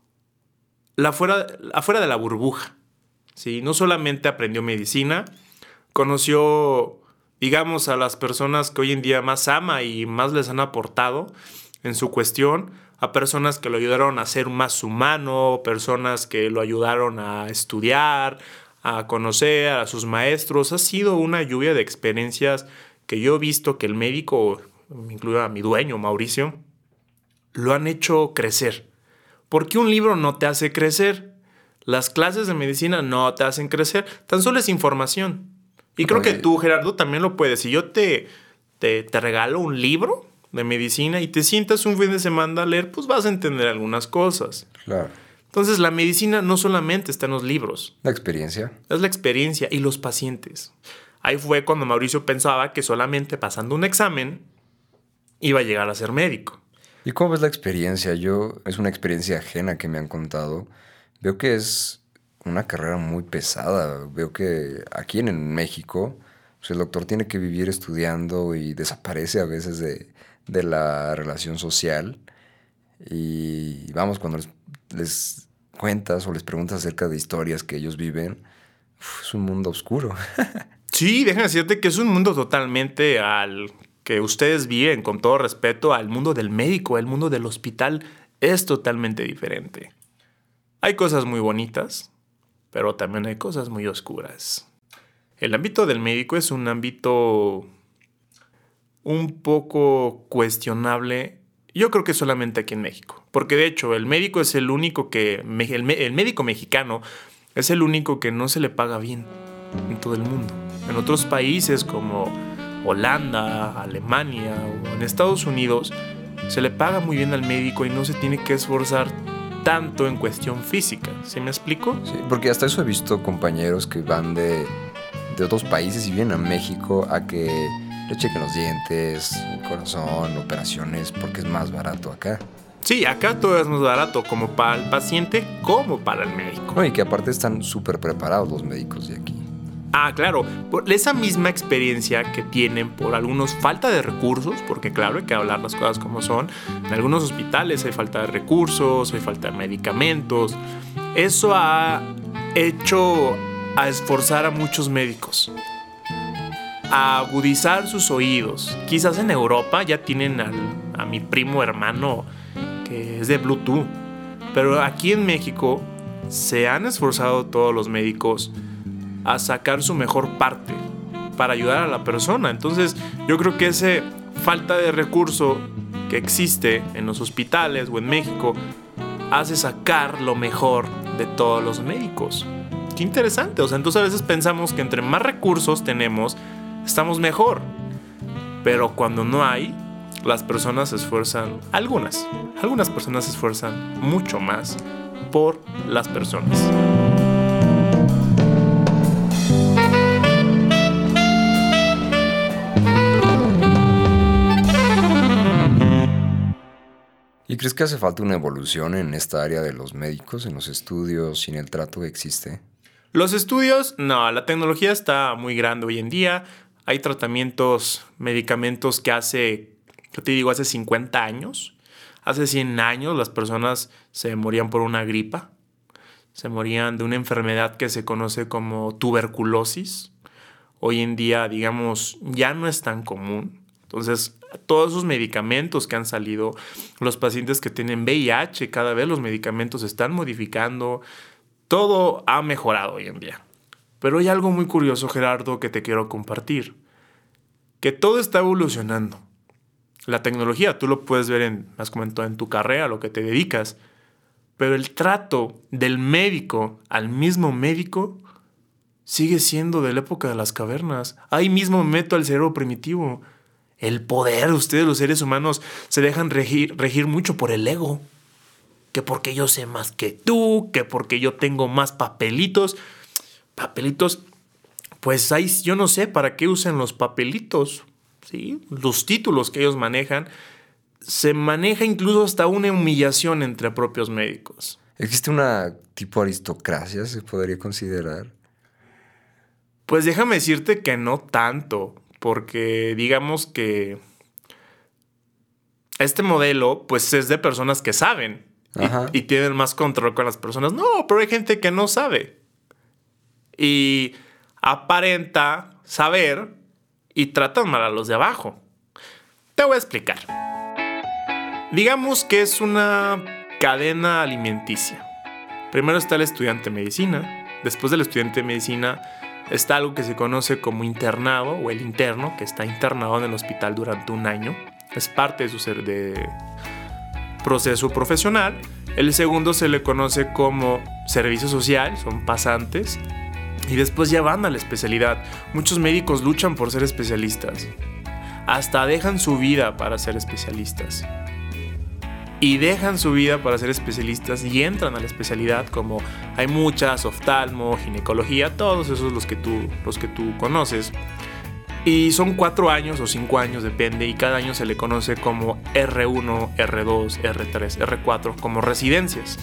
afuera de la burbuja. ¿Sí? No solamente aprendió medicina, conoció, digamos, a las personas que hoy en día más ama y más les han aportado en su cuestión, a personas que lo ayudaron a ser más humano, personas que lo ayudaron a estudiar, a conocer a sus maestros. Ha sido una lluvia de experiencias que yo he visto que el médico, incluido a mi dueño, Mauricio, lo han hecho crecer. Porque un libro no te hace crecer. Las clases de medicina no te hacen crecer. Tan solo es información. Y creo que tú, Gerardo, también lo puedes. Si yo te regalo un libro de medicina y te sientas un fin de semana a leer, pues vas a entender algunas cosas. Claro. Entonces, la medicina no solamente está en los libros. La experiencia. Es la experiencia y los pacientes. Ahí fue cuando Mauricio pensaba que solamente pasando un examen iba a llegar a ser médico. ¿Y cómo ves la experiencia? Es una experiencia ajena que me han contado. Veo que es una carrera muy pesada. Veo que aquí en México, pues el doctor tiene que vivir estudiando y desaparece a veces de la relación social. Y vamos, cuando les cuentas o les preguntas acerca de historias que ellos viven, es un mundo oscuro. Sí, déjame decirte que es un mundo totalmente al que ustedes viven, con todo respeto, al mundo del médico, el mundo del hospital es totalmente diferente. Hay cosas muy bonitas, pero también hay cosas muy oscuras. El ámbito del médico es un ámbito un poco cuestionable. Yo creo que solamente aquí en México, porque de hecho el médico es el único el médico mexicano es el único que no se le paga bien en todo el mundo. En otros países como Holanda, Alemania o en Estados Unidos se le paga muy bien al médico y no se tiene que esforzar tanto en cuestión física. ¿Sí me explico? Sí, porque hasta eso he visto compañeros que van de otros países y vienen a México a que le chequen los dientes, el corazón, operaciones, porque es más barato acá. Sí, acá todo es más barato, como para el paciente como para el médico. No, y que aparte están súper preparados los médicos de aquí. Ah, claro, por esa misma experiencia que tienen por algunos falta de recursos, porque claro, hay que hablar las cosas como son. En algunos hospitales hay falta de recursos, hay falta de medicamentos. Eso ha hecho a esforzar a muchos médicos, a agudizar sus oídos. Quizás en Europa ya tienen a mi primo hermano que es de Bluetooth, pero aquí en México se han esforzado todos los médicos a sacar su mejor parte para ayudar a la persona. Entonces yo creo que esa falta de recurso que existe en los hospitales o en México hace sacar lo mejor de todos los médicos. Qué interesante. O sea, entonces a veces pensamos que entre más recursos tenemos, estamos mejor. Pero cuando no hay, las personas se esfuerzan, algunas personas se esfuerzan mucho más por las personas. ¿Y crees que hace falta una evolución en esta área de los médicos, en los estudios y en el trato que existe? Los estudios, no, la tecnología está muy grande hoy en día. Hay tratamientos, medicamentos que hace 50 años. Hace 100 años las personas se morían por una gripa. Se morían de una enfermedad que se conoce como tuberculosis. Hoy en día, digamos, ya no es tan común. Entonces, todos esos medicamentos que han salido, los pacientes que tienen VIH, cada vez los medicamentos se están modificando. Todo ha mejorado hoy en día. Pero hay algo muy curioso, Gerardo, que te quiero compartir. Que todo está evolucionando. La tecnología, tú lo puedes ver has comentado en tu carrera, lo que te dedicas. Pero el trato del médico al mismo médico sigue siendo de la época de las cavernas. Ahí mismo me meto al cerebro primitivo. El poder, ustedes los seres humanos se dejan regir mucho por el ego. Que porque yo sé más que tú, que porque yo tengo más papelitos. Papelitos, pues ahí yo no sé para qué usan los papelitos, ¿sí? Los títulos que ellos manejan. Se maneja incluso hasta una humillación entre propios médicos. ¿Existe una tipo aristocracia, se podría considerar? Pues déjame decirte que no tanto, porque digamos que este modelo pues es de personas que saben y tienen más control con las personas. No, pero hay gente que no sabe y aparenta saber y tratan mal a los de abajo. Te voy a explicar. Digamos que es una cadena alimenticia. Primero está el estudiante de medicina. Después del estudiante de medicina está algo que se conoce como internado o el interno, que está internado en el hospital durante un año. Es parte de su proceso profesional. El segundo se le conoce como servicio social, son pasantes. Y después ya van a la especialidad. Muchos médicos luchan por ser especialistas. Hasta dejan su vida para ser especialistas. Y dejan su vida para ser especialistas y entran a la especialidad, como hay muchas, oftalmo, ginecología, todos esos los que tú conoces. Y son 4 años o 5 años, depende, y cada año se le conoce como R1, R2, R3, R4, como residencias.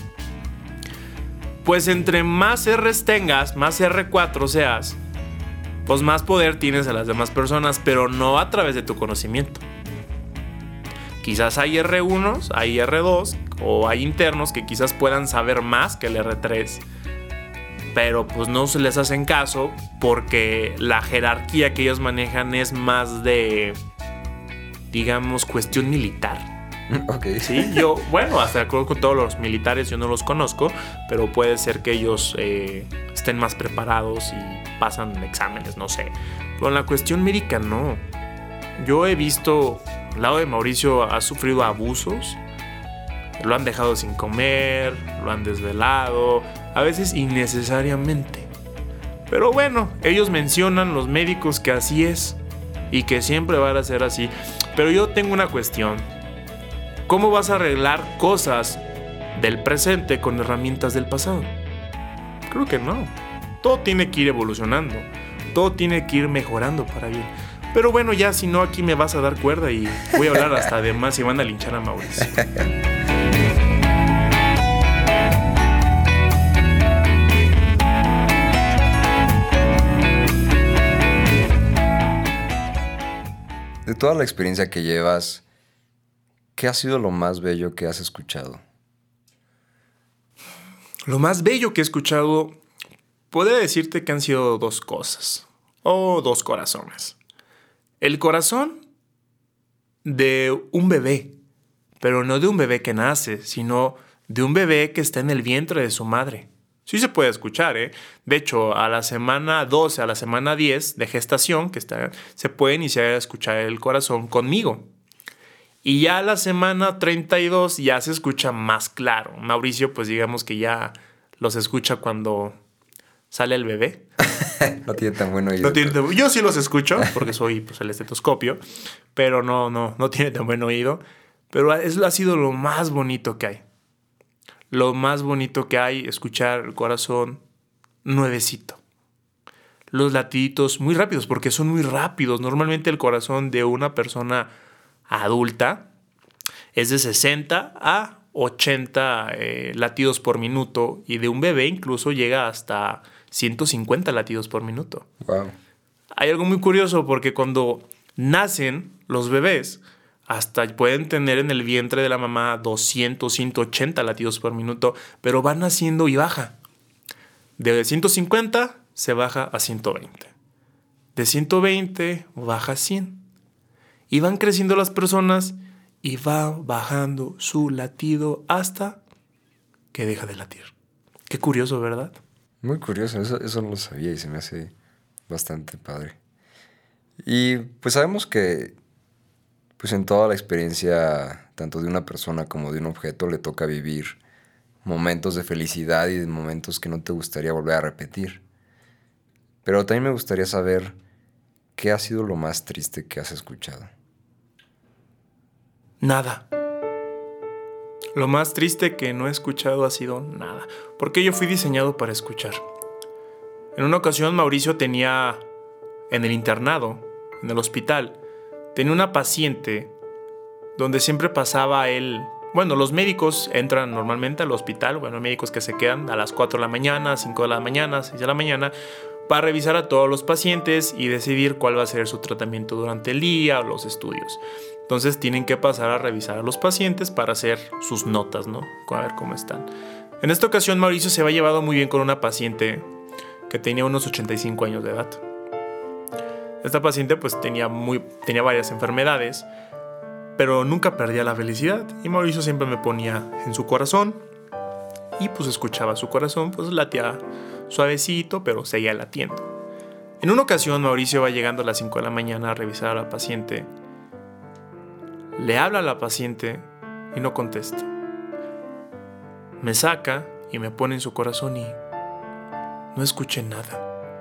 Pues entre más R's tengas, más R4 seas, pues más poder tienes a las demás personas, pero no a través de tu conocimiento. Quizás hay R1s, hay R2 o hay internos que quizás puedan saber más que el R3, pero pues no se les hacen caso porque la jerarquía que ellos manejan es más de, digamos, cuestión militar. Ok. Sí, yo, bueno, hasta creo que todos los militares yo no los conozco, pero puede ser que ellos estén más preparados y pasan exámenes, no sé. Pero en la cuestión médica no. Yo he visto, al lado de Mauricio ha sufrido abusos, lo han dejado sin comer, lo han desvelado, a veces innecesariamente. Pero bueno, ellos mencionan, los médicos, que así es y que siempre van a ser así. Pero yo tengo una cuestión. ¿Cómo vas a arreglar cosas del presente con herramientas del pasado? Creo que no. Todo tiene que ir evolucionando. Todo tiene que ir mejorando para bien. Pero bueno, ya si no, aquí me vas a dar cuerda y voy a hablar hasta de más y van a linchar a Mauricio. De toda la experiencia que llevas, ¿qué ha sido lo más bello que has escuchado? Lo más bello que he escuchado, podría decirte que han sido 2 cosas, o 2 corazones. El corazón de un bebé, pero no de un bebé que nace, sino de un bebé que está en el vientre de su madre. Sí se puede escuchar, ¿eh? De hecho, a la semana 12, a la semana 10 de gestación, se puede iniciar a escuchar el corazón conmigo. Y ya a la semana 32 ya se escucha más claro. Mauricio, pues digamos que ya los escucha cuando sale el bebé. No tiene tan buen oído. Yo sí los escucho porque soy pues, el estetoscopio, pero no tiene tan buen oído. Pero eso ha sido lo más bonito que hay. Lo más bonito que hay, escuchar el corazón nuevecito. Los latiditos muy rápidos, porque son muy rápidos. Normalmente el corazón de una persona adulta es de 60 a 80 latidos por minuto, y de un bebé incluso llega hasta 150 latidos por minuto. Wow. Hay algo muy curioso porque cuando nacen los bebés hasta pueden tener en el vientre de la mamá 200, 180 latidos por minuto, pero van naciendo y baja. De 150 se baja a 120. De 120 baja a 100. Y van creciendo las personas y va bajando su latido hasta que deja de latir. Qué curioso, ¿verdad? Muy curioso, eso no lo sabía y se me hace bastante padre. Y pues sabemos que pues en toda la experiencia, tanto de una persona como de un objeto, le toca vivir momentos de felicidad y momentos que no te gustaría volver a repetir. Pero también me gustaría saber qué ha sido lo más triste que has escuchado. Nada. Lo más triste que no he escuchado ha sido nada, porque yo fui diseñado para escuchar. En una ocasión Mauricio tenía, en el internado, en el hospital, tenía una paciente donde siempre pasaba él. Bueno, los médicos entran normalmente al hospital, bueno, hay médicos que se quedan a las 4 de la mañana, 5 de la mañana, 6 de la mañana, para revisar a todos los pacientes y decidir cuál va a ser su tratamiento durante el día o los estudios. Entonces tienen que pasar a revisar a los pacientes para hacer sus notas, ¿no? A ver cómo están. En esta ocasión Mauricio se había llevado muy bien con una paciente que tenía unos 85 años de edad. Esta paciente pues tenía varias enfermedades, pero nunca perdía la felicidad. Y Mauricio siempre me ponía en su corazón y pues escuchaba su corazón, pues latía suavecito, pero seguía latiendo. En una ocasión Mauricio va llegando a las 5 de la mañana a revisar a la paciente. Le habla a la paciente y no contesta. Me saca y me pone en su corazón y no escuché nada.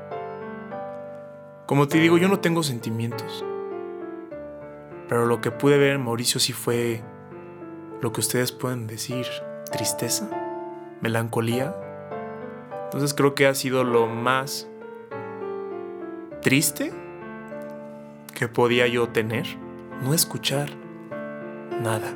Como te digo, yo no tengo sentimientos. Pero lo que pude ver en Mauricio sí fue lo que ustedes pueden decir, tristeza, melancolía. Entonces creo que ha sido lo más triste que podía yo tener, no escuchar nada.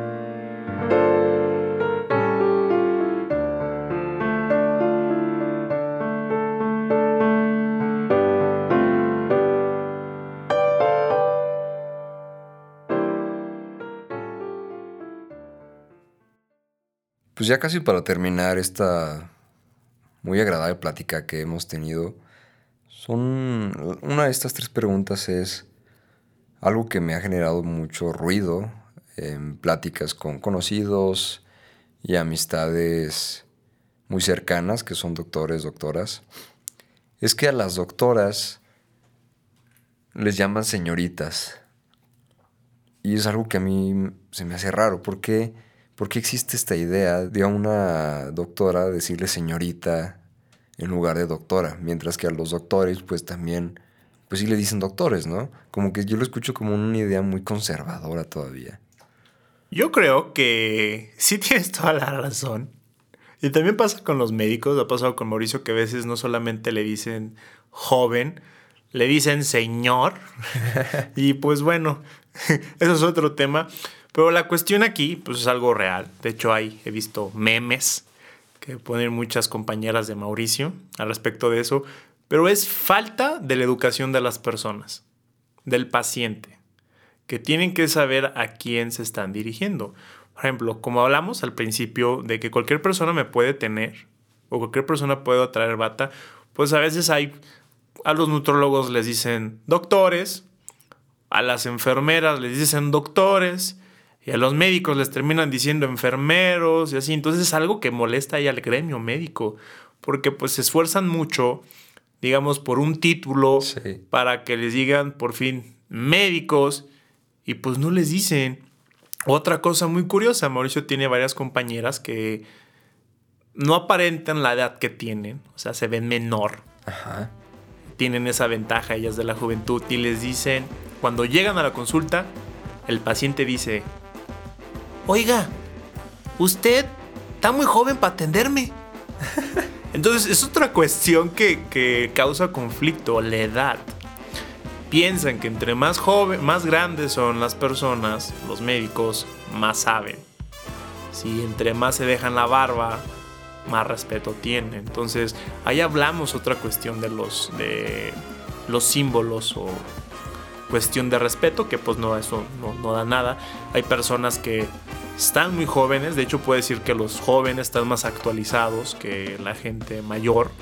Pues ya casi para terminar esta muy agradable plática que hemos tenido, una de estas 3 preguntas es algo que me ha generado mucho ruido en pláticas con conocidos y amistades muy cercanas que son doctores, doctoras. Es que a las doctoras les llaman señoritas. Y es algo que a mí se me hace raro. ¿Por qué existe esta idea de a una doctora decirle señorita en lugar de doctora? Mientras que a los doctores pues también, pues sí le dicen doctores, ¿no? Como que yo lo escucho como una idea muy conservadora todavía. Yo creo que sí tienes toda la razón. Y también pasa con los médicos, ha pasado con Mauricio que a veces no solamente le dicen joven, le dicen señor. Y pues bueno, eso es otro tema. Pero la cuestión aquí pues es algo real. De hecho he visto memes que ponen muchas compañeras de Mauricio al respecto de eso. Pero es falta de la educación de las personas, del paciente, que tienen que saber a quién se están dirigiendo. Por ejemplo, como hablamos al principio de que cualquier persona me puede tener o cualquier persona puede traer bata, pues a veces a los nutrólogos les dicen doctores, a las enfermeras les dicen doctores y a los médicos les terminan diciendo enfermeros y así. Entonces es algo que molesta ahí al gremio médico porque pues se esfuerzan mucho, digamos, por un título, sí, para que les digan por fin médicos y pues no les dicen. Otra cosa muy curiosa, Mauricio tiene varias compañeras que no aparentan la edad que tienen, o sea, se ven menor. Ajá. Tienen esa ventaja ellas de la juventud y les dicen, cuando llegan a la consulta, el paciente dice, oiga, usted está muy joven para atenderme. Entonces es otra cuestión que causa conflicto, la edad. Piensan que entre más grandes son las personas, los médicos, más saben. Si entre más se dejan la barba, más respeto tienen. Entonces ahí hablamos otra cuestión de los símbolos o cuestión de respeto, que pues no, eso no da nada. Hay personas que están muy jóvenes, de hecho puedo decir que los jóvenes están más actualizados que la gente mayor,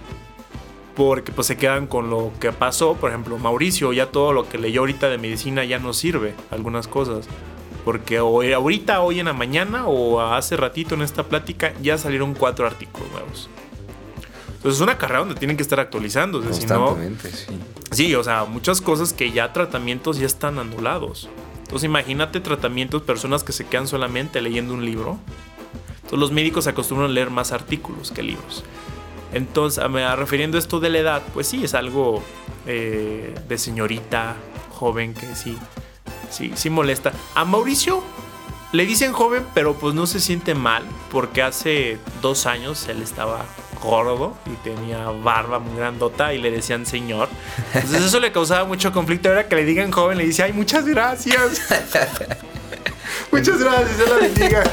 porque pues se quedan con lo que pasó. Por ejemplo, Mauricio, ya todo lo que leyó ahorita de medicina ya no sirve, algunas cosas, porque hoy en la mañana o hace ratito en esta plática ya salieron 4 artículos nuevos. Entonces es una carrera donde tienen que estar actualizando, constantemente, si no, sí, o sea, muchas cosas que ya tratamientos ya están anulados. Entonces imagínate tratamientos, personas que se quedan solamente leyendo un libro. Entonces los médicos se acostumbran a leer más artículos que libros. Entonces, refiriendo a esto de la edad, pues sí, es algo de señorita joven que sí molesta. A Mauricio le dicen joven, pero pues no se siente mal, porque hace 2 años él estaba gordo y tenía barba muy grandota y le decían señor. Entonces eso le causaba mucho conflicto. Ahora que le digan joven, le dice, ay, muchas gracias. Muchas gracias, Dios la bendiga.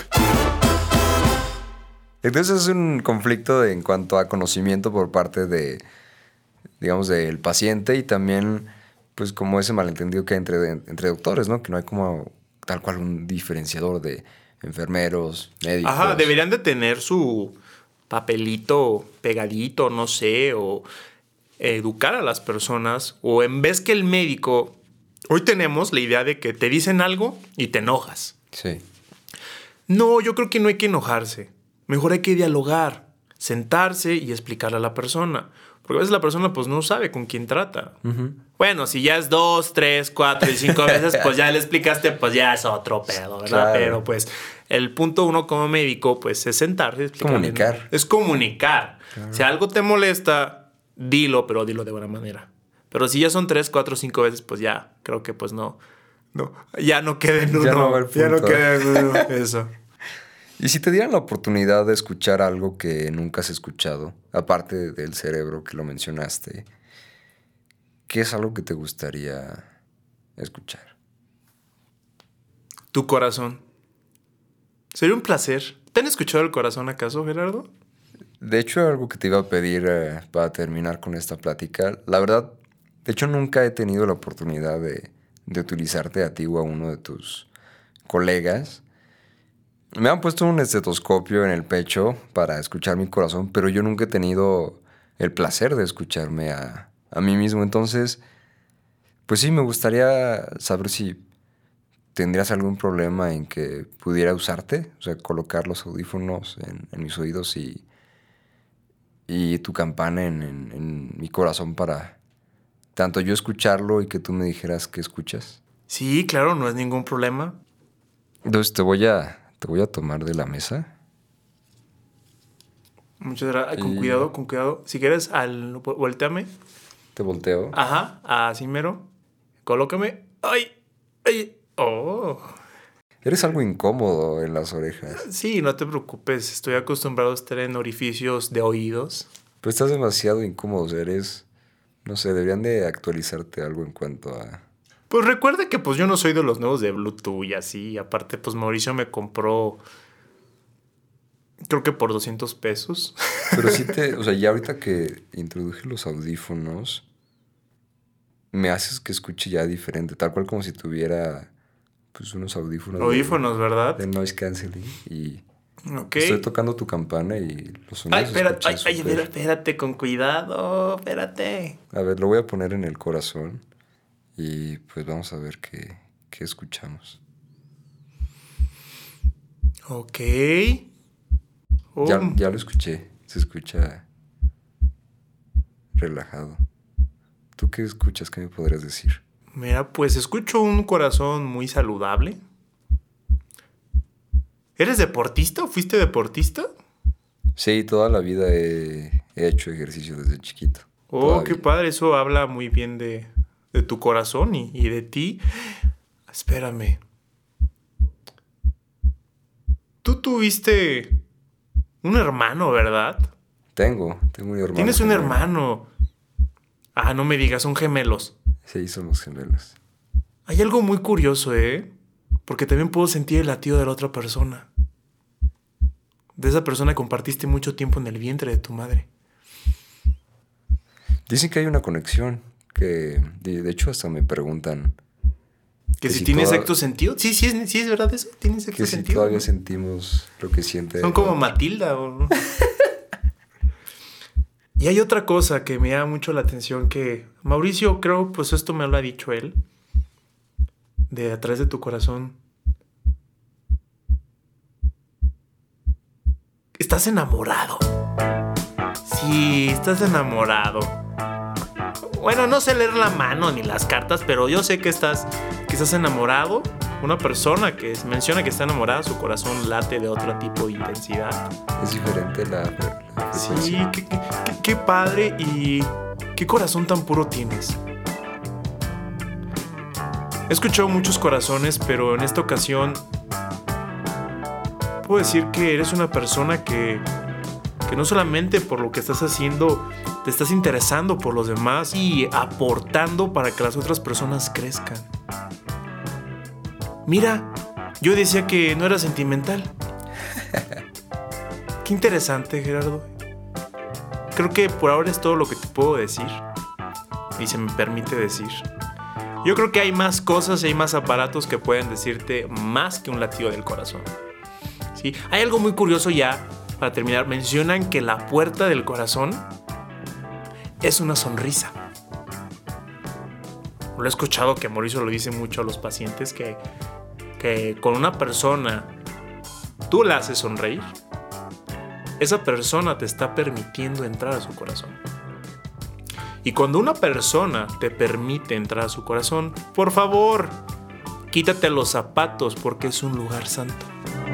Entonces es un conflicto en cuanto a conocimiento por parte de, digamos, del paciente, y también, pues, como ese malentendido que hay entre doctores, ¿no? Que no hay como tal cual un diferenciador de enfermeros, médicos. Ajá, deberían de tener su papelito pegadito, no sé, o educar a las personas, o en vez que el médico... Hoy tenemos la idea de que te dicen algo y te enojas. Sí. No, yo creo que no hay que enojarse. Mejor hay que dialogar, sentarse y explicarle a la persona. Porque a veces la persona pues no sabe con quién trata. Uh-huh. Bueno, si ya es 2, 3, 4 y 5 veces, pues ya le explicaste, pues ya es otro pedo, ¿verdad? Claro. Pero pues el punto 1 como médico pues es sentarse, explicarle. Comunicar. Es comunicar. Claro. Si algo te molesta, dilo, pero dilo de buena manera. Pero si ya son 3, 4, 5 veces, pues ya creo que pues no, ya no queda en uno. Ya no queda en uno. Eso. Y si te dieran la oportunidad de escuchar algo que nunca has escuchado, aparte del cerebro que lo mencionaste, ¿qué es algo que te gustaría escuchar? Tu corazón. Sería un placer. ¿Te han escuchado el corazón acaso, Gerardo? De hecho, algo que te iba a pedir para terminar con esta plática. La verdad, de hecho, nunca he tenido la oportunidad de utilizarte a ti o a uno de tus colegas. Me han puesto un estetoscopio en el pecho para escuchar mi corazón, pero yo nunca he tenido el placer de escucharme a mí mismo. Entonces, pues sí, me gustaría saber si tendrías algún problema en que pudiera usarte, o sea, colocar los audífonos en mis oídos y tu campana en mi corazón para tanto yo escucharlo y que tú me dijeras qué escuchas. Sí, claro, no es ningún problema. Entonces te voy a tomar de la mesa. Muchas gracias. Con cuidado, con cuidado. Si quieres, volteame. Te volteo. Ajá, así mero. Colócame. ¡Ay! ¡Ay! ¡Oh! Eres algo incómodo en las orejas. Sí, no te preocupes. Estoy acostumbrado a estar en orificios de oídos. Pero estás demasiado incómodo. No sé, deberían de actualizarte algo en cuanto a... Pues recuerda que pues yo no soy de los nuevos de Bluetooth y así. Aparte, pues Mauricio me compró, creo que por $200. Pero sí o sea, ya ahorita que introduje los audífonos, me haces que escuche ya diferente. Tal cual como si tuviera, pues, unos audífonos. Audífonos, ¿verdad? De noise cancelling. Y okay. Estoy tocando tu campana y los sonidos. Espérate, con cuidado. Espérate. A ver, lo voy a poner en el corazón. Y pues vamos a ver qué escuchamos. Ok. Ya lo escuché. Se escucha relajado. ¿Tú qué escuchas? ¿Qué me podrías decir? Mira, pues escucho un corazón muy saludable. ¿Eres deportista o fuiste deportista? Sí, toda la vida he hecho ejercicio desde chiquito. Oh, todavía. Qué padre. Eso habla muy bien de tu corazón y de ti. Espérame. Tú tuviste un hermano, ¿verdad? Tengo un hermano. Tienes un hermano. Ah, no me digas, son gemelos. Sí, somos gemelos. Hay algo muy curioso, porque también puedo sentir el latido de la otra persona. De esa persona que compartiste mucho tiempo en el vientre de tu madre. Dicen que hay una conexión. Que de hecho hasta me preguntan que si tiene sexto sentido. Sí, es verdad eso. Tiene sexto sentido. Si todavía sentimos lo que siente. Son como Matilda, ¿o no? Y hay otra cosa que me llama mucho la atención, que Mauricio, creo, pues esto me lo ha dicho él, de atrás de tu corazón. Estás enamorado. Sí, estás enamorado. Bueno, no sé leer la mano ni las cartas, pero yo sé que estás enamorado Una persona que menciona que está enamorada, su corazón late de otro tipo de intensidad. Es diferente la frecuencia. Sí, qué padre y qué corazón tan puro tienes. He escuchado muchos corazones, pero en esta ocasión puedo decir que eres una persona que no solamente por lo que estás haciendo te estás interesando por los demás y aportando para que las otras personas crezcan. Mira, yo decía que no era sentimental. Qué interesante, Gerardo. Creo que por ahora es todo lo que te puedo decir. Y se me permite decir. Yo creo que hay más cosas y hay más aparatos que pueden decirte más que un latido del corazón. ¿Sí? Hay algo muy curioso ya, para terminar. Mencionan que la puerta del corazón es una sonrisa. Lo he escuchado que Mauricio lo dice mucho a los pacientes, que con una persona tú la haces sonreír, esa persona te está permitiendo entrar a su corazón. Y cuando una persona te permite entrar a su corazón, por favor, quítate los zapatos porque es un lugar santo.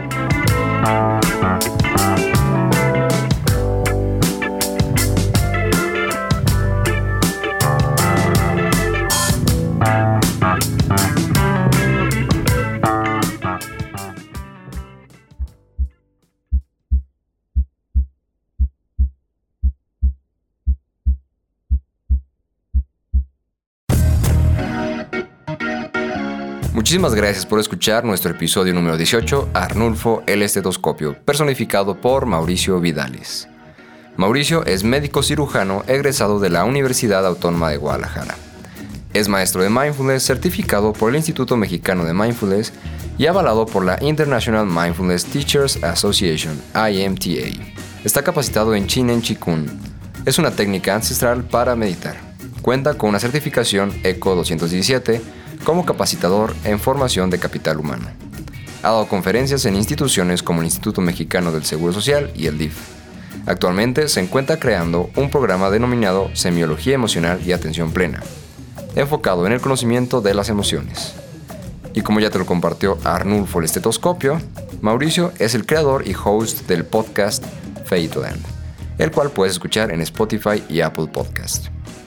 Muchísimas gracias por escuchar nuestro episodio número 18, Arnulfo, el estetoscopio, personificado por Mauricio Vidales. Mauricio es médico cirujano egresado de la Universidad Autónoma de Guadalajara. Es maestro de Mindfulness certificado por el Instituto Mexicano de Mindfulness y avalado por la International Mindfulness Teachers Association, IMTA. Está capacitado en Chinen Chikun. Es una técnica ancestral para meditar. Cuenta con una certificación ECO 217 como capacitador en formación de capital humano. Ha dado conferencias en instituciones como el Instituto Mexicano del Seguro Social y el DIF. Actualmente se encuentra creando un programa denominado Semiología Emocional y Atención Plena, enfocado en el conocimiento de las emociones. Y como ya te lo compartió Arnulfo el estetoscopio, Mauricio es el creador y host del podcast Fateland, el cual puedes escuchar en Spotify y Apple Podcast.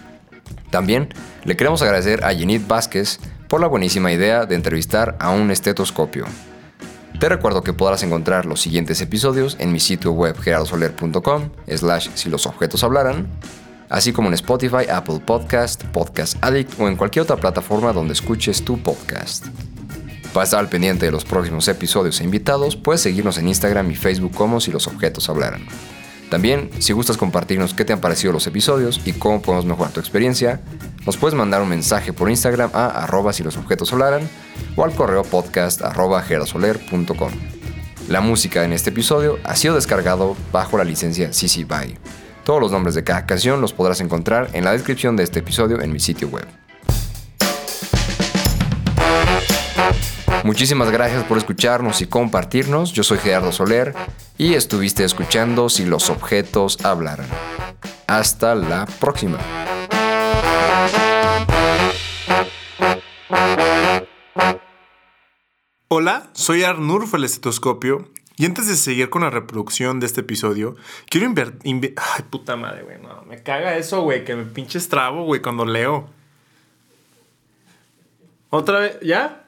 También le queremos agradecer a Yenit Vázquez por la buenísima idea de entrevistar a un estetoscopio. Te recuerdo que podrás encontrar los siguientes episodios en mi sitio web gerardosoler.com/si los objetos hablaran, así como en Spotify, Apple Podcast, Podcast Addict o en cualquier otra plataforma donde escuches tu podcast. Para estar al pendiente de los próximos episodios e invitados, puedes seguirnos en Instagram y Facebook como Si los objetos hablaran. También, si gustas compartirnos qué te han parecido los episodios y cómo podemos mejorar tu experiencia, nos puedes mandar un mensaje por Instagram a @silosobjetoshablaran o al correo podcast@gerardosoler.com. La música en este episodio ha sido descargado bajo la licencia CC BY. Todos los nombres de cada canción los podrás encontrar en la descripción de este episodio en mi sitio web. Muchísimas gracias por escucharnos y compartirnos. Yo soy Gerardo Soler y estuviste escuchando Si los objetos hablaran. Hasta la próxima. Hola, soy Arnulfo el estetoscopio. Y antes de seguir con la reproducción de este episodio, quiero Ay, puta madre, güey. No, me caga eso, güey. Que me pinches trabo, güey, cuando leo. ¿Otra vez? ¿Ya?